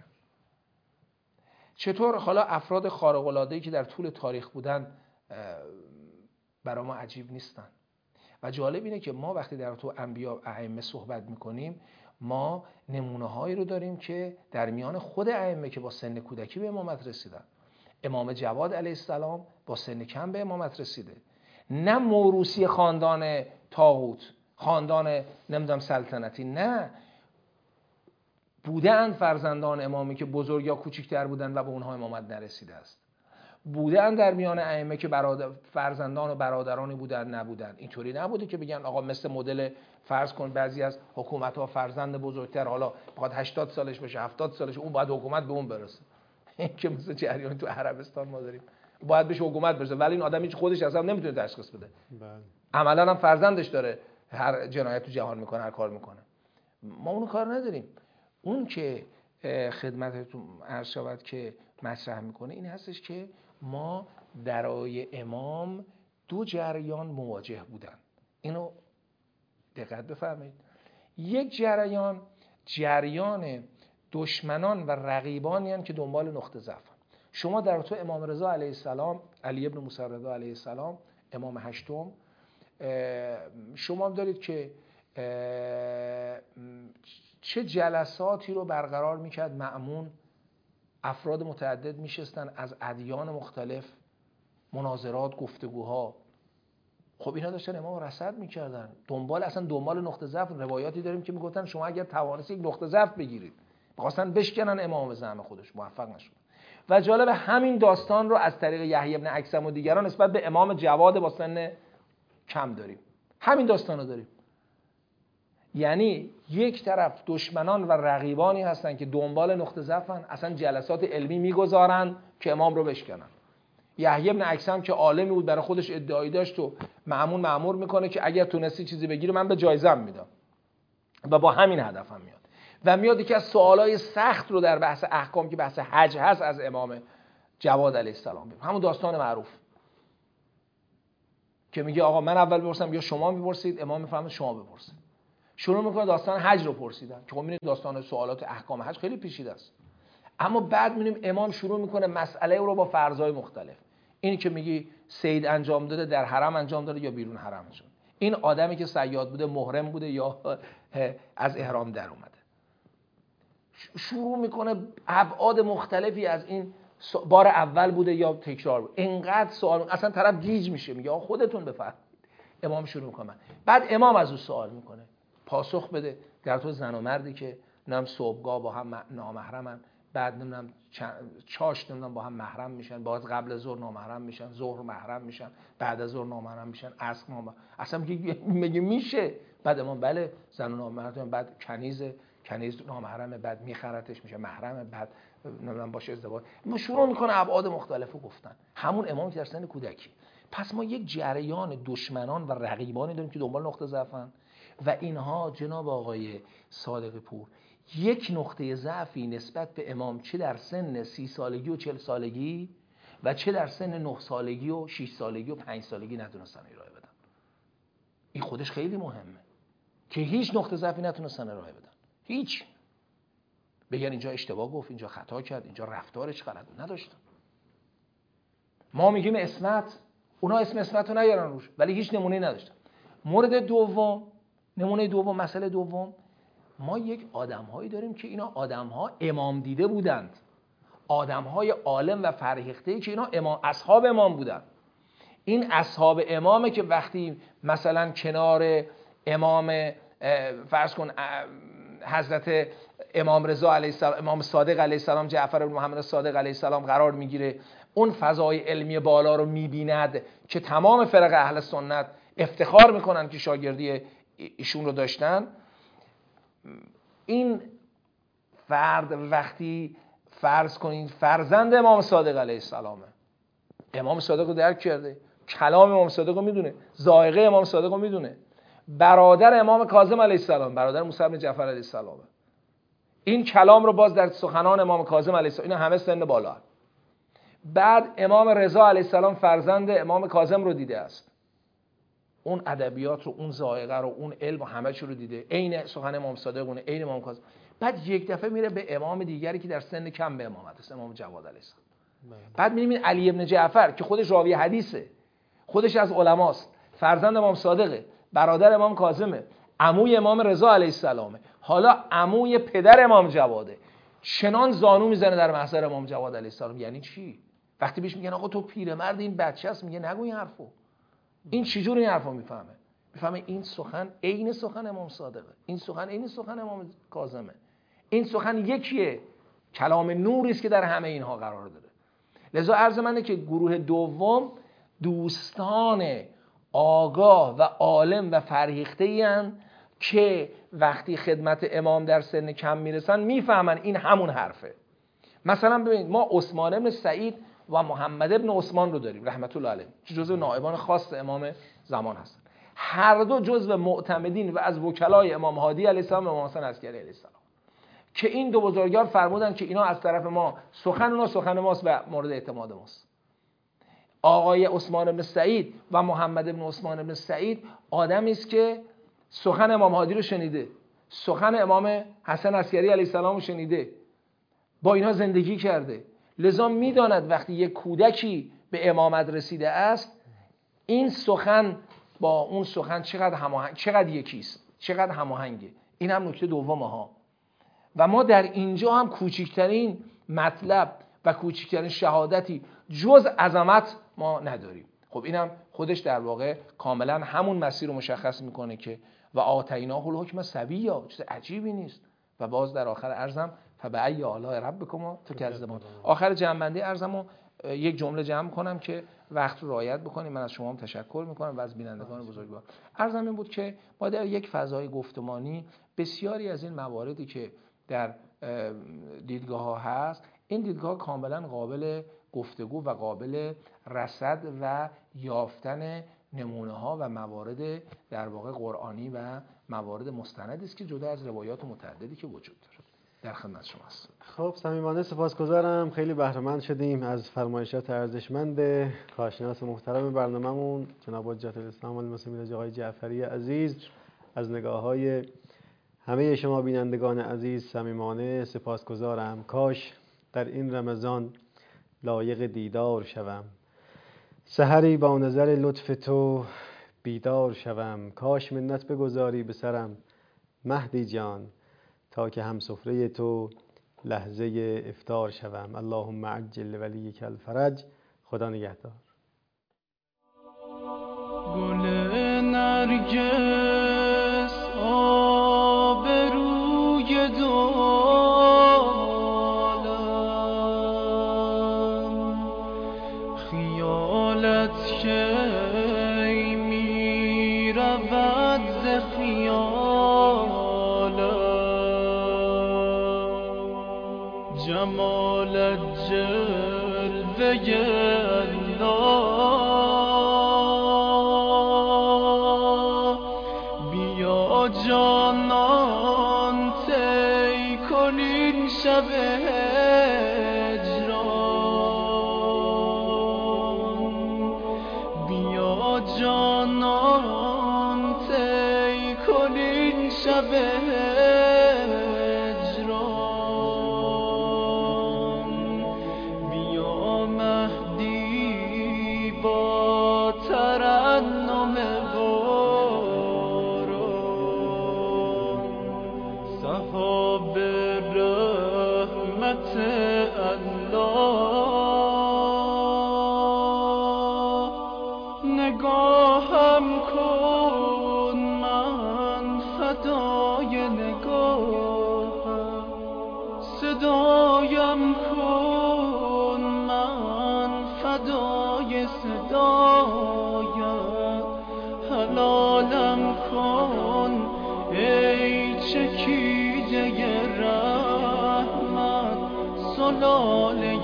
چطور حالا افراد خارق العاده‌ای که در طول تاریخ بودن برای ما عجیب نیستن؟ و جالب اینه که ما وقتی در تو انبیا و ائمه صحبت میکنیم ما نمونه‌هایی رو داریم که در میان خود ائمه که با سن کودکی به امامت رسیدن. امام جواد علیه السلام با سن کم به امامت رسیده، نه موروثی خاندان طاغوت، خاندان نمیدونم سلطنتی، نه، بودند فرزندان امامی که بزرگ یا کوچکتر بودند و به اونها امامت نرسیده است. بودند در میان ائمه که فرزندان و برادرانی بودند نبودند. اینطوری نبوده که بگن آقا مثل مدل فرض کن بعضی از حکومت‌ها فرزند بزرگتر حالا بخواد 80 سالش بشه 70 سالش اون باید حکومت به اون برسه. این که مثل جریان تو عربستان ما داریم باید بهش حکومت برسه، ولی این آدم هیچ خودش اصلا نمیتونه تشخیص بده. عملاً هم فرزندش داره هر جنایت تو جهان میکنه، هر کار میکنه. ما اون کار نداریم. اون که خدمتتون عرض شود که مطرح میکنه این هستش که ما درای امام دو جریان مواجه بودن. اینو دقت بفرمایید. یک جریان دشمنان و رقیبانی هستند که دنبال نقطه ضعفن. شما در تو امام رضا علیه السلام، علی ابن موسی رضا علیه السلام، امام هشتم، شما دارید که چه جلساتی رو برقرار میکرد مأمون، افراد متعدد میشستن از ادیان مختلف، مناظرات، گفتگوها. خب اینا داشتن امام رصد میکردن، دنبال نقطه ضعف. روایاتی داریم که میگفتن شما اگر توانست یک نقطه ضعف بگیرید، می‌خواستن بشکنن امام به زعم خودش، موفق نشد. و جالب همین داستان رو از طریق یحیی بن اکثم و دیگران نسبت به امام جواد با سن کم داریم. همین داستان رو داریم. یعنی یک طرف دشمنان و رقیبانی هستن که دنبال نقطه ضعفن، اصلا جلسات علمی میگذارن که امام رو بشکنن. یحیی بن اکثم که عالمی بود برای خودش ادعایی داشت و مأمون مأمور میکنه که اگر تونستی چیزی بگیری من به جایزم میدم و با همین هدفم میاد و میاد یکی از سوالای سخت رو در بحث احکام که بحث حج هست از امام جواد علیه السلام بگم. همون داستان معروف که میگه آقا من اول بپرسم یا شما میپرسید؟ امام میفهمه شما بپرسید. شروع میکنه داستان حج رو پرسیدن که خب میبینید داستان سوالات احکام حج خیلی پیچیده است. اما بعد میبینیم امام شروع میکنه مسئله رو با فرضای مختلف. اینی که میگی صید انجام داده در حرم انجام داده یا بیرون حرم انجام. این آدمی که صیاد بوده محرم بوده یا از احرام در اومده. شروع میکنه ابعاد مختلفی از این بار اول بوده یا تکرار بوده. اینقدر سوال اصلا طرف گیج میشه، میگه آقا خودتون بفرمایید. امام شروع میکنه. بعد امام از اون سوال میکنه پاسخ بده. در تو زن و مردی که نم صبحگاه با هم نامحرمن، بعد نمیدونم چاش نمیدونم با هم محرم میشن، باز قبل ظهر نامحرم میشن، ظهر محرم میشن، بعد از ظهر نامحرم میشن، عصر نامحرم. اصلا میگه میشه؟ بعد امام بله زن و نامحرم، بعد کنیز نامحرمه، بعد میخرتش میشه محرمه، بعد نمیدونم باشه ازدواج. ما شروع میکنه ابعاد مختلفو گفتن. همون امام که در سن کودکی. پس ما یک جریان دشمنان و رقیبانی داریم که دنبال نقطه ضعفن و اینها جناب آقای صادق پور یک نقطه ضعفی نسبت به امام چه در سن 30 سالگی و 40 سالگی و چه در سن 9 سالگی و 6 سالگی و 5 سالگی نتونستن ارائه بدن. این خودش خیلی مهمه که هیچ نقطه ضعفی نتونستن ارائه بدن. هیچ. بگن اینجا اشتباه گفت، اینجا خطا کرد، اینجا رفتارش غلط بود. نداشتن. ما میگیم اسمت، اونا اسم اسمت رو نیارن روش، ولی هیچ نمونه‌ای نداشتن. مورد دوم، نمونه دوم، مسئله دوم، ما یک آدم‌هایی داریم که اینا آدم‌ها امام دیده بودند. آدم‌های عالم و فرهیخته‌ای که اینا اصحاب امام بودند. این اصحاب امامه که وقتی مثلا کنار امام فرض کن حضرت امام رضا علیه السلام، امام صادق علیه السلام، جعفر بن محمد صادق علیه السلام قرار میگیره، اون فضای علمی بالا رو میبیند که تمام فرق اهل سنت افتخار میکنن که شاگردی ایشون رو داشتن. این فرد وقتی فرض کنید فرزند امام صادق علیه السلامه، امام صادق رو درک کرده، کلام امام صادق رو میدونه، ذائقه امام صادق رو میدونه، برادر امام کاظم علیه السلام، برادر موسی بن جعفر علیه السلام، این کلام رو باز در سخنان امام کاظم علیه السلام، اینا همه سن بالا هست. بعد امام رضا علیه السلام فرزند امام کاظم رو دیده است، اون ادبیات رو، اون ذائقه رو، اون علم و همه چی رو دیده، عین سخن امام صادقونه، عین امام کاظم. بعد یک دفعه میره به امام دیگری که در سن کم به امامت است، امام جواد علیه السلام. بعد می‌بینید علی ابن جعفر که خودش راوی حدیثه، خودش از علماست، فرزند امام صادقه، برادر امام کاظمه، عموی امام رضا علیه السلامه، حالا عموی پدر امام جواده، چنان زانو میزنه در محضر امام جواد علیه السلام. یعنی چی؟ وقتی بهش میگن آقا تو پیرمرد، این بچه است، میگه نگو این حرفو. این چجوری این حرفو میفهمه؟ میفهمه این سخن عین سخن امام صادقه، این سخن عین سخن امام کاظمه، این سخن یکیه، کلام نوری است که در همه اینها قرار داره. لذا عرض منه که گروه دوم دوستان آگاه و عالم و فرهیخته‌ای اند که وقتی خدمت امام در سن کم میرسن میفهمن این همون حرفه. مثلا ببینید ما عثمان بن سعید و محمد بن عثمان رو داریم رحمت الله علیه، که جزو نائبان خاص امام زمان هستن، هر دو جزو معتمدین و از وکلای امام هادی علیه السلام و امام حسن عسکری علیه السلام، که این دو بزرگوار فرمودن که اینا از طرف ما سخن اونا سخن ماست و مورد اعتماد ماست. آقای عثمان بن سعید و محمد بن عثمان بن سعید آدمی است که سخن امام هادی رو شنیده، سخن امام حسن عسکری علیه السلام رو شنیده، با اینها زندگی کرده، لذا میداند وقتی یک کودکی به امامت رسیده است این سخن با اون سخن چقدر هماهنگ، چقدر یکیست، چقدر هماهنگه. این هم نکته دومه ها. و ما در اینجا هم کوچکترین مطلب و کوچکترین شهادتی جز عظمت ما نداریم. خب اینم خودش در واقع کاملا همون مسیر رو مشخص میکنه که و آتیناه الحکم صبیا، چیز عجیبی نیست. و باز در آخر عرضم فبأی آلاء ربکما تکذبان، آخر جمع‌بندی عرضمو یک جمله جمع کنم که وقت رو رعایت بکنیم. من از شما هم تشکر میکنم و از بینندگان بزرگوار. عرضم این بود که ما در یک فضای گفتمانی بسیاری از این مواردی که در دیدگاه ها هست، این دیدگاه کاملا قابل گفتگو و قابل رصد و یافتن نمونه ها و موارد در واقع قرآنی و موارد مستندی است که جدا از روایات متعددی که وجود داره. در خدمت شما هستم. خب صمیمانه سپاسگزارم، خیلی بهره مند شدیم از فرمایشات ارزشمند کارشناس محترم برنامه‌مون جناب حجت الاسلام والمسلمین آقای جعفری عزیز. از نگاه‌های همه شما بینندگان عزیز صمیمانه سپاسگزارم. کاش در این رمضان لایق دیدار شوم، سحری با نظر لطف تو بیدار شوم. کاش منت بگذاری به سرم مهدی جان، تا که هم سفره تو لحظه افطار شوم. اللهم عجل ولیک الفرج. خدا نگهدار. گل نرگس آبروی دالم، خیالت که می رود ز خیالم، جمالت جلوه الله، بیا جانان طی کن این شب هجران، بیا جانان طی کن این شب هجران، بیا مهدی با ترنم باران، صحاب رحمت الله حلالم کن ای چکیده رحمت سلاله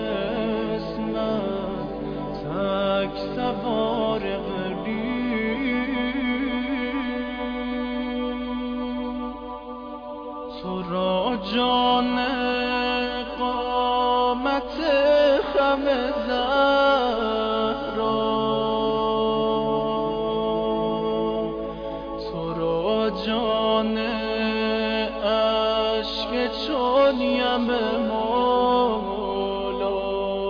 اسمت تک سوار تو را جان قامت خم زهرا تو را جان عشق چون یم مولا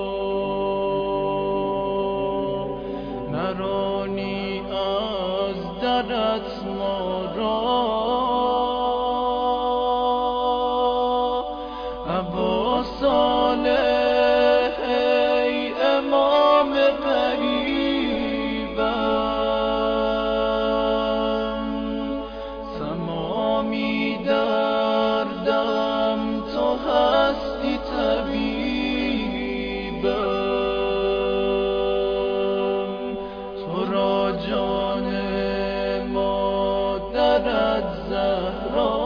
نرانی از درت ما را ابا صالح ای امام غریبم تمامی دردم تو هستی طبیبم تو را جان مادرت زهرا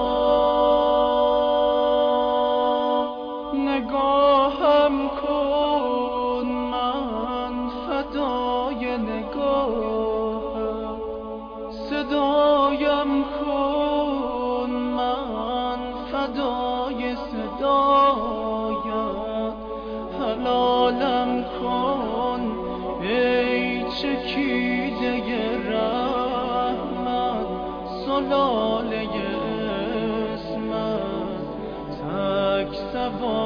نگاهم کن من فدای نگاهم صدایم کن من فدای صدایت حلالم کن ای چکیده رحمت سلاله اسمت تک سوار